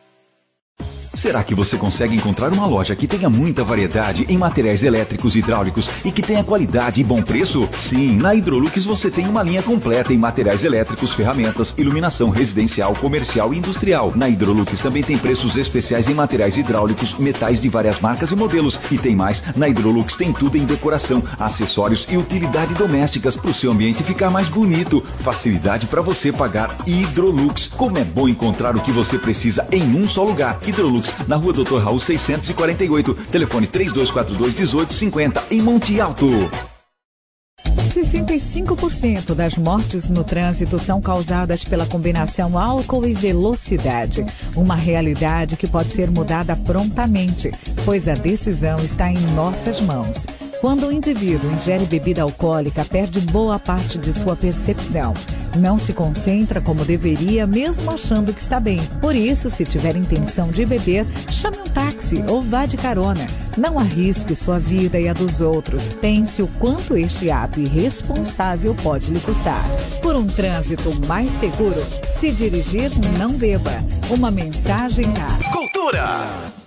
Será que você consegue encontrar uma loja que tenha muita variedade em materiais elétricos e hidráulicos e que tenha qualidade e bom preço? Sim, na Hidrolux você tem uma linha completa em materiais elétricos, ferramentas, iluminação residencial, comercial e industrial. Na Hidrolux também tem preços especiais em materiais hidráulicos, metais de várias marcas e modelos. E tem mais, na Hidrolux tem tudo em decoração, acessórios e utilidade domésticas para o seu ambiente ficar mais bonito. Facilidade para você pagar. Hidrolux. Como é bom encontrar o que você precisa em um só lugar. Hidrolux, na rua doutor Raul seiscentos e quarenta e oito, telefone três dois quatro dois, um oito cinco zero, em Monte Alto. sessenta e cinco por cento das mortes no trânsito são causadas pela combinação álcool e velocidade. Uma realidade que pode ser mudada prontamente, pois a decisão está em nossas mãos. Quando o indivíduo ingere bebida alcoólica, perde boa parte de sua percepção. Não se concentra como deveria, mesmo achando que está bem. Por isso, se tiver intenção de beber, chame um táxi ou vá de carona. Não arrisque sua vida e a dos outros. Pense o quanto este ato irresponsável pode lhe custar. Por um trânsito mais seguro, se dirigir, não beba. Uma mensagem da Cultura.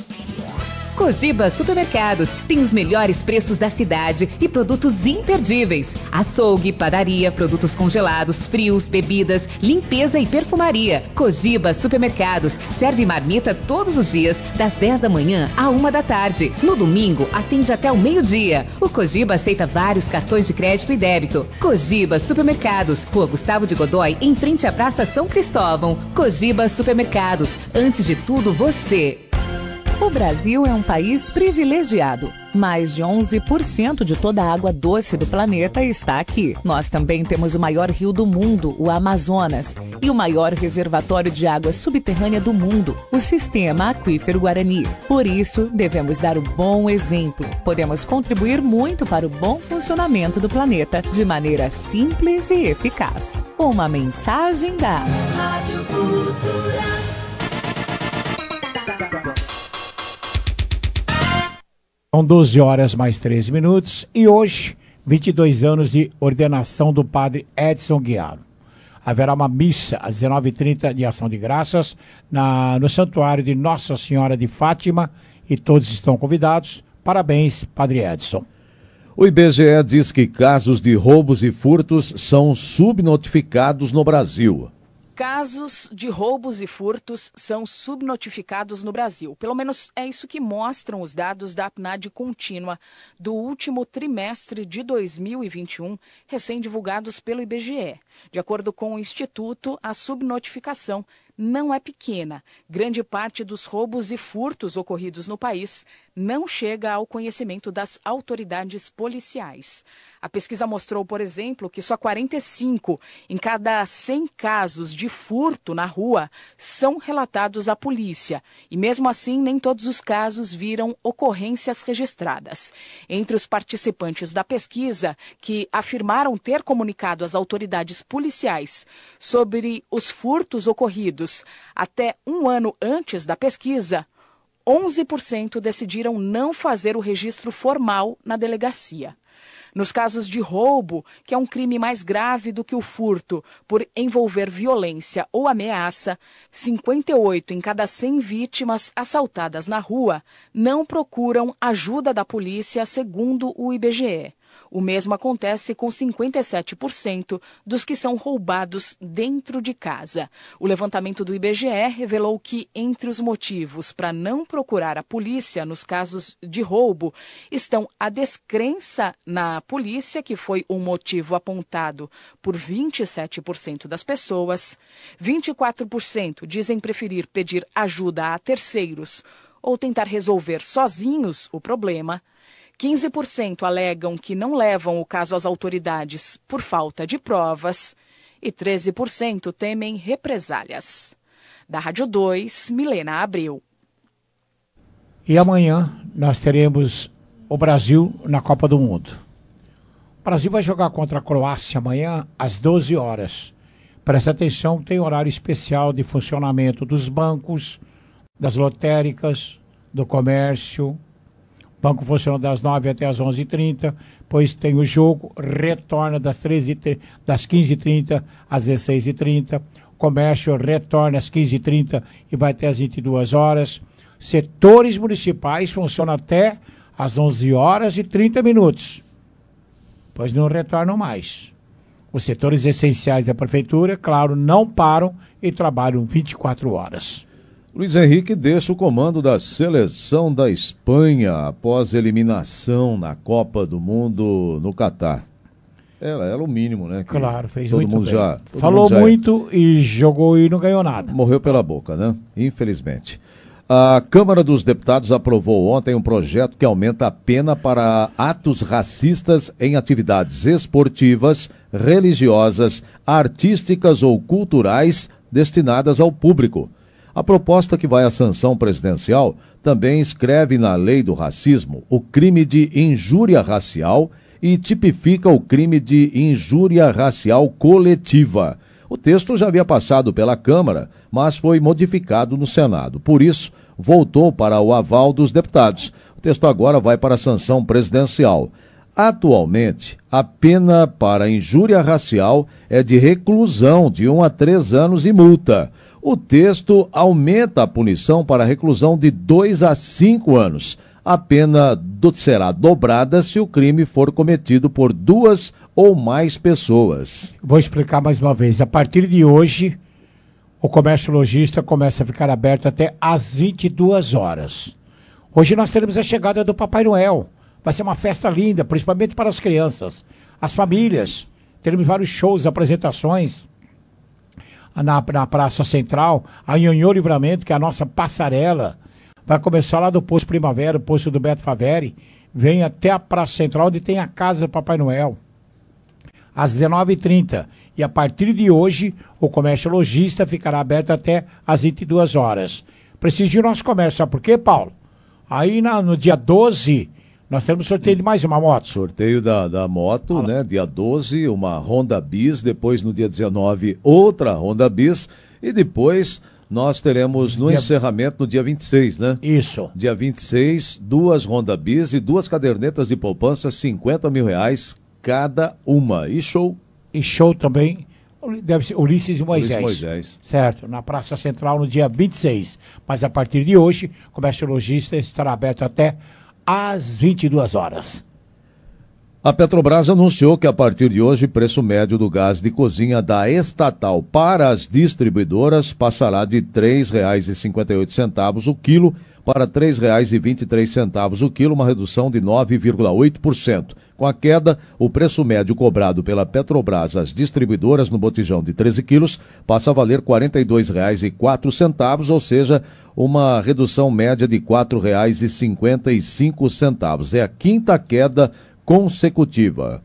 Cogiba Supermercados tem os melhores preços da cidade e produtos imperdíveis. Açougue, padaria, produtos congelados, frios, bebidas, limpeza e perfumaria. Cogiba Supermercados serve marmita todos os dias, das dez da manhã à uma da tarde. No domingo, atende até o meio-dia. O Cogiba aceita vários cartões de crédito e débito. Cogiba Supermercados, Rua Gustavo de Godoy, em frente à Praça São Cristóvão. Cogiba Supermercados, antes de tudo você. O Brasil é um país privilegiado. Mais de onze por cento de toda a água doce do planeta está aqui. Nós também temos o maior rio do mundo, o Amazonas, e o maior reservatório de água subterrânea do mundo, o Sistema Aquífero Guarani. Por isso, devemos dar o bom exemplo. Podemos contribuir muito para o bom funcionamento do planeta de maneira simples e eficaz. Uma mensagem da Rádio Cultura. São doze horas mais treze minutos e hoje, vinte e dois anos de ordenação do padre Edson Guiaro. Haverá uma missa às dezenove e trinta de ação de graças na, no santuário de Nossa Senhora de Fátima e todos estão convidados. Parabéns, padre Edson. O I B G E diz que casos de roubos e furtos são subnotificados no Brasil. Casos de roubos e furtos são subnotificados no Brasil. Pelo menos é isso que mostram os dados da APNAD contínua do último trimestre de dois mil e vinte e um, recém-divulgados pelo I B G E. De acordo com o Instituto, a subnotificação não é pequena. Grande parte dos roubos e furtos ocorridos no país não chega ao conhecimento das autoridades policiais. A pesquisa mostrou, por exemplo, que só quarenta e cinco em cada cem casos de furto na rua são relatados à polícia. E mesmo assim, nem todos os casos viram ocorrências registradas. Entre os participantes da pesquisa, que afirmaram ter comunicado às autoridades policiais sobre os furtos ocorridos até um ano antes da pesquisa, onze por cento decidiram não fazer o registro formal na delegacia. Nos casos de roubo, que é um crime mais grave do que o furto por envolver violência ou ameaça, cinquenta e oito em cada cem vítimas assaltadas na rua não procuram ajuda da polícia, segundo o I B G E. O mesmo acontece com cinquenta e sete por cento dos que são roubados dentro de casa. O levantamento do I B G E revelou que, entre os motivos para não procurar a polícia nos casos de roubo, estão a descrença na polícia, que foi um motivo apontado por vinte e sete por cento das pessoas, vinte e quatro por cento dizem preferir pedir ajuda a terceiros ou tentar resolver sozinhos o problema, quinze por cento alegam que não levam o caso às autoridades por falta de provas e treze por cento temem represálias. Da Rádio dois, Milena Abreu. E amanhã nós teremos o Brasil na Copa do Mundo. O Brasil vai jogar contra a Croácia amanhã às doze horas. Presta atenção, tem horário especial de funcionamento dos bancos, das lotéricas, do comércio. O banco funciona das nove até as onze e trinta, depois tem o jogo, retorna das, treze, das quinze e trinta às dezesseis e trinta, o comércio retorna às quinze e trinta e vai até às vinte e duas horas. Setores municipais funcionam até às onze horas e trinta minutos, pois não retornam mais. Os setores essenciais da prefeitura, claro, não param e trabalham vinte e quatro horas. Luiz Henrique deixa o comando da seleção da Espanha após eliminação na Copa do Mundo no Catar. Era, era o mínimo, né? Que claro, fez todo muito mundo bem. já todo Falou mundo já muito é. E jogou e não ganhou nada. Morreu pela boca, né? Infelizmente. A Câmara dos Deputados aprovou ontem um projeto que aumenta a pena para atos racistas em atividades esportivas, religiosas, artísticas ou culturais destinadas ao público. A proposta, que vai à sanção presidencial, também escreve na lei do racismo o crime de injúria racial e tipifica o crime de injúria racial coletiva. O texto já havia passado pela Câmara, mas foi modificado no Senado. Por isso, voltou para o aval dos deputados. O texto agora vai para a sanção presidencial. Atualmente, a pena para injúria racial é de reclusão de um a três anos e multa. O texto aumenta a punição para reclusão de dois a cinco anos. A pena do, será dobrada se o crime for cometido por duas ou mais pessoas. Vou explicar mais uma vez. A partir de hoje, o comércio lojista começa a ficar aberto até às vinte e duas horas. Hoje nós teremos a chegada do Papai Noel. Vai ser uma festa linda, principalmente para as crianças, as famílias. Teremos vários shows, apresentações. Na, na Praça Central, a Nhonhô Livramento, que é a nossa passarela, vai começar lá do Posto Primavera, o posto do Beto Faveri, vem até a Praça Central, onde tem a casa do Papai Noel, às dezenove e trinta. E a partir de hoje, o comércio lojista ficará aberto até às vinte e duas horas. Prestigie o nosso comércio, sabe por quê, Paulo? Aí na, no dia doze... nós temos sorteio de mais uma moto. Sorteio da, da moto, ah, né? Dia doze, uma Honda Bis. Depois, no dia dezenove, outra Honda Bis. E depois, nós teremos no dia... encerramento, no dia vinte e seis, né? Isso. Dia vinte e seis, duas Honda Bis e duas cadernetas de poupança, cinquenta mil reais cada uma. E show. E show também. Deve ser Ulisses e Moisés. Ulisses Moisés. Certo, na Praça Central, no dia vinte e seis. Mas a partir de hoje, o comércio lojista estará aberto até às vinte e duas horas. A Petrobras anunciou que a partir de hoje o preço médio do gás de cozinha da estatal para as distribuidoras passará de três reais e cinquenta e oito centavos o quilo para três reais e vinte e três centavos o quilo, uma redução de nove vírgula oito por cento. Com a queda, o preço médio cobrado pela Petrobras às distribuidoras no botijão de treze quilos passa a valer quarenta e dois reais e quatro centavos, ou seja, uma redução média de quatro reais e cinquenta e cinco centavos. É a quinta queda consecutiva.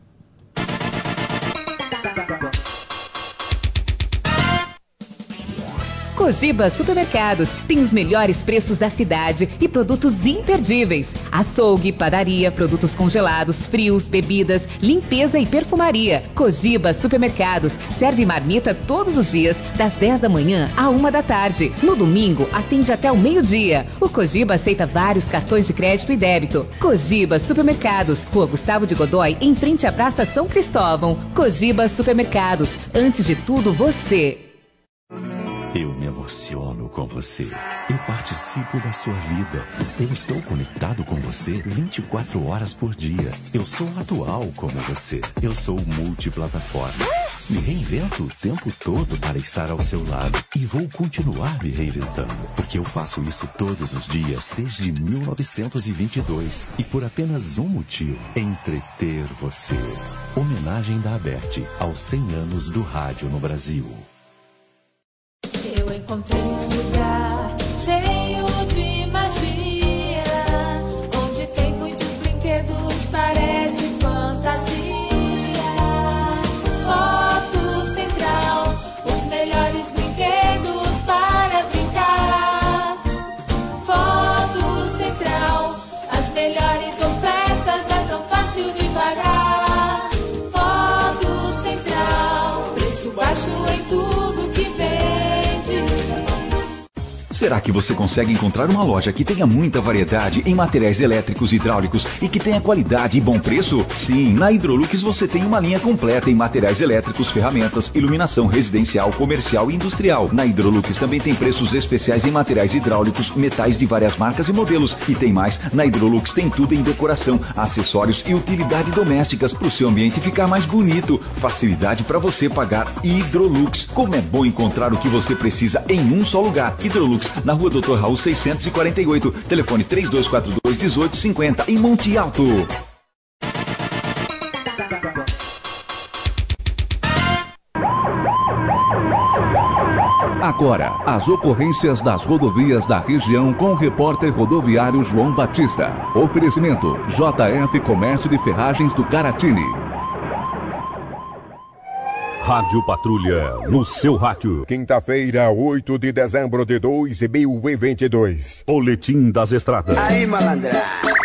Cogiba Supermercados tem os melhores preços da cidade e produtos imperdíveis. Açougue, padaria, produtos congelados, frios, bebidas, limpeza e perfumaria. Cogiba Supermercados serve marmita todos os dias, das dez da manhã à uma da tarde. No domingo, atende até o meio-dia. O Cogiba aceita vários cartões de crédito e débito. Cogiba Supermercados, Rua Gustavo de Godoy, em frente à Praça São Cristóvão. Cogiba Supermercados, antes de tudo, você. Eu me emociono com você. Eu participo da sua vida. Eu estou conectado com você vinte e quatro horas por dia. Eu sou atual como você. Eu sou multiplataforma. Me reinvento o tempo todo para estar ao seu lado. E vou continuar me reinventando. Porque eu faço isso todos os dias desde mil novecentos e vinte e dois. E por apenas um motivo: entreter você. Homenagem da Aberte aos cem anos do rádio no Brasil. Eu encontrei um lugar cheio de magia, onde tem muitos brinquedos, parece fantasia. Foto Central, os melhores brinquedos para brincar. Foto Central, as melhores ofertas, é tão fácil de pagar. Foto Central, preço baixo em tudo que vem. Será que você consegue encontrar uma loja que tenha muita variedade em materiais elétricos e hidráulicos e que tenha qualidade e bom preço? Sim, na Hidrolux você tem uma linha completa em materiais elétricos, ferramentas, iluminação residencial, comercial e industrial. Na Hidrolux também tem preços especiais em materiais hidráulicos, metais de várias marcas e modelos. E tem mais, na Hidrolux tem tudo em decoração, acessórios e utilidade domésticas para o seu ambiente ficar mais bonito. Facilidade para você pagar. Hidrolux. Como é bom encontrar o que você precisa em um só lugar. Hidrolux, na Rua doutor Raul seiscentos e quarenta e oito, telefone três dois quatro dois, um oito cinco zero, em Monte Alto. Agora, as ocorrências das rodovias da região com o repórter rodoviário João Batista. Oferecimento J F Comércio de Ferragens do Caratini. Rádio Patrulha, no seu rádio. Quinta-feira, oito de dezembro de dois mil e vinte e dois. Boletim das Estradas. Aí, malandra.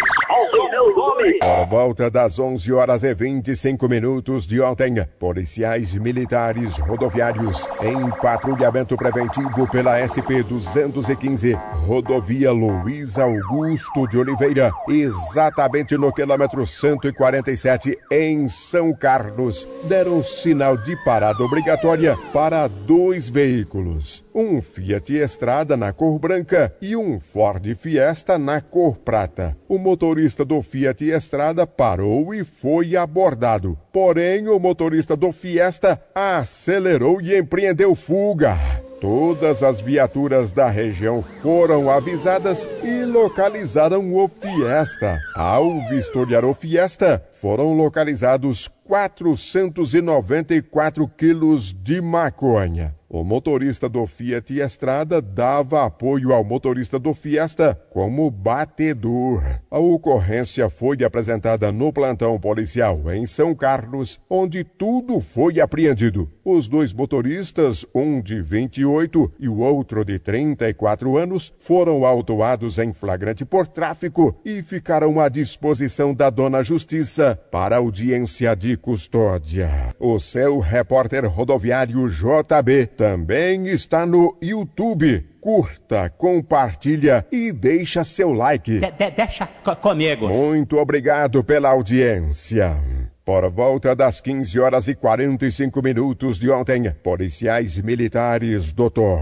Por volta das onze horas e vinte e cinco minutos de ontem, policiais militares rodoviários em patrulhamento preventivo pela S P duzentos e quinze, rodovia Luiz Augusto de Oliveira, exatamente no quilômetro cento e quarenta e sete, em São Carlos, deram sinal de parada obrigatória para dois veículos, um Fiat Estrada na cor branca e um Ford Fiesta na cor prata. O motorista do Fiat Estrada parou e foi abordado. Porém, o motorista do Fiesta acelerou e empreendeu fuga. Todas as viaturas da região foram avisadas e localizaram o Fiesta. Ao vistoriar o Fiesta, foram localizados quatrocentos e noventa e quatro quilos de maconha. O motorista do Fiat Estrada dava apoio ao motorista do Fiesta como batedor. A ocorrência foi apresentada no plantão policial em São Carlos, onde tudo foi apreendido. Os dois motoristas, um de vinte e oito e o outro de trinta e quatro anos, foram autuados em flagrante por tráfico e ficaram à disposição da dona Justiça para audiência de custódia. O seu repórter rodoviário J B também está no YouTube. Curta, compartilha e deixa seu like. De, de, deixa comigo. Muito obrigado pela audiência. Por volta das quinze horas e quarenta e cinco minutos de ontem, policiais militares doutor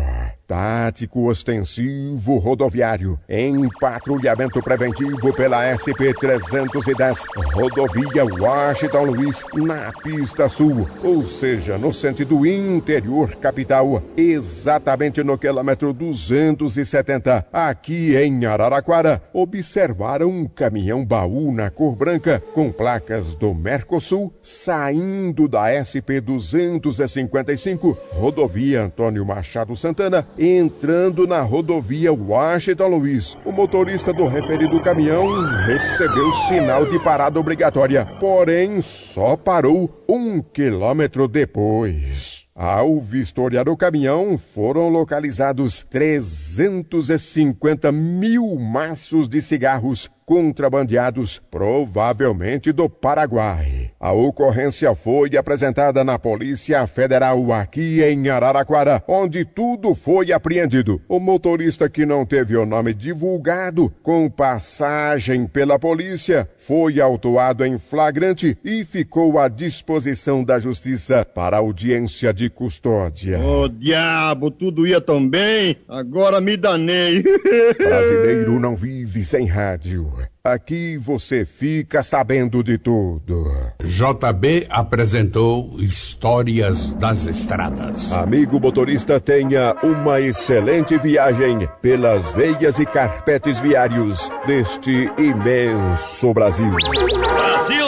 tático ostensivo rodoviário em patrulhamento preventivo pela S P trezentos e dez, rodovia Washington Luiz, na pista sul, ou seja, no sentido interior capital, exatamente no quilômetro duzentos e setenta, aqui em Araraquara, observaram um caminhão baú na cor branca com placas do Mercosul saindo da S P duzentos e cinquenta e cinco, rodovia Antônio Machado Santana, entrando na rodovia Washington Luiz. O motorista do referido caminhão recebeu sinal de parada obrigatória, porém só parou um quilômetro depois. Ao vistoriar o caminhão, foram localizados trezentos e cinquenta mil maços de cigarros contrabandeados, provavelmente do Paraguai. A ocorrência foi apresentada na Polícia Federal aqui em Araraquara, onde tudo foi apreendido. O motorista, que não teve o nome divulgado, com passagem pela polícia, foi autuado em flagrante e ficou à disposição da Justiça para audiência de custódia. Ô, diabo, tudo ia tão bem, agora me danei. Brasileiro não vive sem rádio. Aqui você fica sabendo de tudo. J B apresentou Histórias das Estradas. Amigo motorista, tenha uma excelente viagem pelas veias e carpetes viários deste imenso Brasil. Brasil!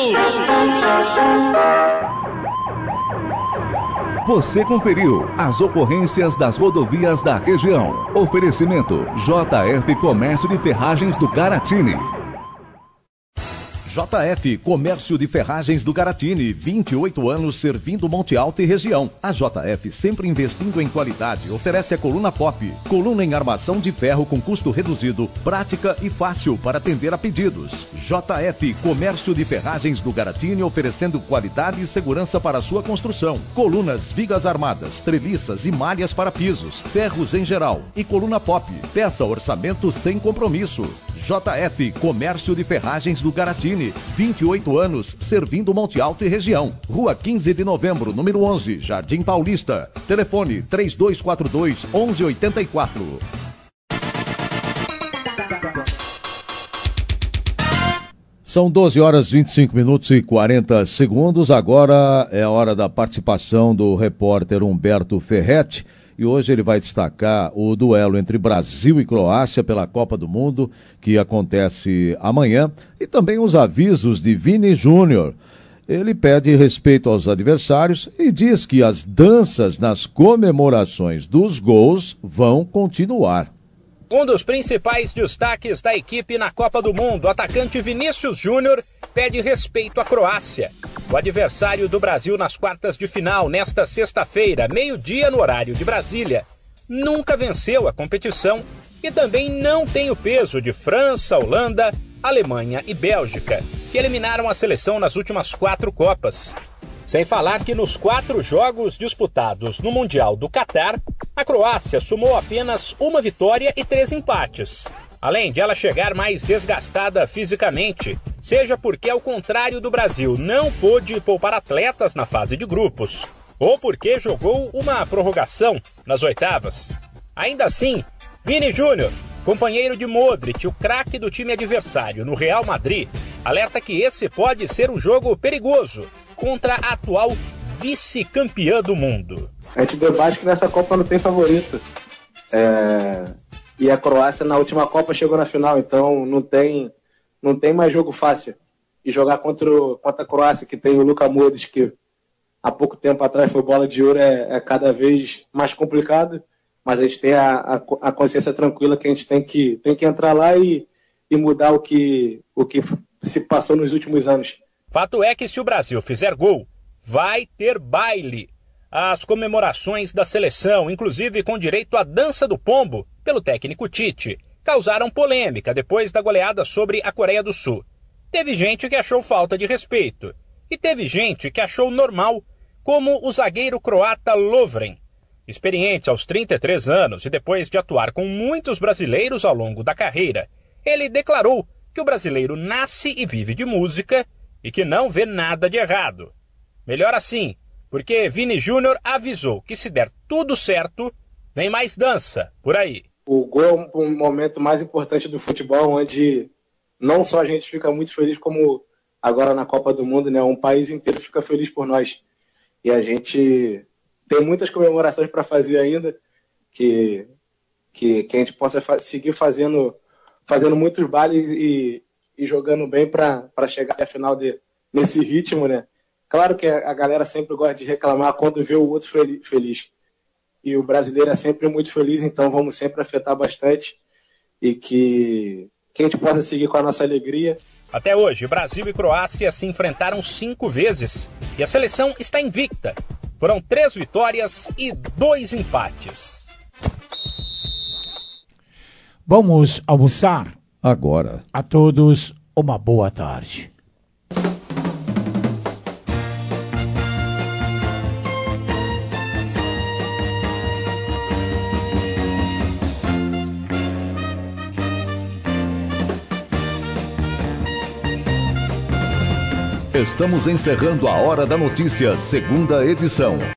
Você conferiu as ocorrências das rodovias da região. Oferecimento J F Comércio de Ferragens do Caratini. J F Comércio de Ferragens do Garatini, vinte e oito anos servindo Monte Alto e região. A J F, sempre investindo em qualidade, oferece a coluna pop, coluna em armação de ferro com custo reduzido, prática e fácil para atender a pedidos. J F Comércio de Ferragens do Garatini, oferecendo qualidade e segurança para a sua construção. Colunas, vigas armadas, treliças e malhas para pisos, ferros em geral e coluna pop. Peça orçamento sem compromisso. J F Comércio de Ferragens do Garatini, vinte e oito anos, servindo Monte Alto e região. Rua quinze de novembro, número onze, Jardim Paulista. Telefone três dois quatro dois, onze oitenta e quatro. São doze horas, vinte e cinco minutos e quarenta segundos. Agora é a hora da participação do repórter Humberto Ferretti. E hoje ele vai destacar o duelo entre Brasil e Croácia pela Copa do Mundo, que acontece amanhã, e também os avisos de Vini Júnior. Ele pede respeito aos adversários e diz que as danças nas comemorações dos gols vão continuar. Um dos principais destaques da equipe na Copa do Mundo, o atacante Vinícius Júnior, pede respeito à Croácia. O adversário do Brasil nas quartas de final, nesta sexta-feira, meio-dia no horário de Brasília, nunca venceu a competição e também não tem o peso de França, Holanda, Alemanha e Bélgica, que eliminaram a seleção nas últimas quatro Copas. Sem falar que nos quatro jogos disputados no Mundial do Catar, a Croácia somou apenas uma vitória e três empates. Além de ela chegar mais desgastada fisicamente, seja porque, ao contrário do Brasil, não pôde poupar atletas na fase de grupos, ou porque jogou uma prorrogação nas oitavas. Ainda assim, Vini Júnior, companheiro de Modric, o craque do time adversário no Real Madrid, alerta que esse pode ser um jogo perigoso contra a atual vice-campeã do mundo. A gente debate que nessa Copa não tem favorito. É... E a Croácia na última Copa chegou na final, então não tem, não tem mais jogo fácil. E jogar contra, o, contra a Croácia, que tem o Luka Modric, que há pouco tempo atrás foi bola de ouro, é, é cada vez mais complicado. Mas a gente tem a, a, a consciência tranquila que a gente tem que, tem que entrar lá e, e mudar o que, o que se passou nos últimos anos. Fato é que se o Brasil fizer gol, vai ter baile. As comemorações da seleção, inclusive com direito à dança do pombo, pelo técnico Tite, causaram polêmica depois da goleada sobre a Coreia do Sul. Teve gente que achou falta de respeito, e teve gente que achou normal, como o zagueiro croata Lovren. Experiente aos trinta e três anos e depois de atuar com muitos brasileiros ao longo da carreira, ele declarou que o brasileiro nasce e vive de música e que não vê nada de errado. Melhor assim, porque Vini Júnior avisou que se der tudo certo, Vem mais dança, por aí. O gol é um momento mais importante do futebol, onde não só a gente fica muito feliz, como agora na Copa do Mundo, né? Um país inteiro fica feliz por nós. E a gente tem muitas comemorações para fazer ainda, que, que, que a gente possa fa- seguir fazendo, fazendo muitos bailes e, e jogando bem para chegar até a final de, nesse ritmo, né? Claro que a, a galera sempre gosta de reclamar quando vê o outro fel- feliz. E o brasileiro é sempre muito feliz, então vamos sempre afetar bastante e que, que a gente possa seguir com a nossa alegria. Até hoje, Brasil e Croácia se enfrentaram cinco vezes e a seleção está invicta. Foram três vitórias e dois empates. Vamos almoçar? Agora. A todos, uma boa tarde. Estamos encerrando a Hora da Notícia, segunda edição.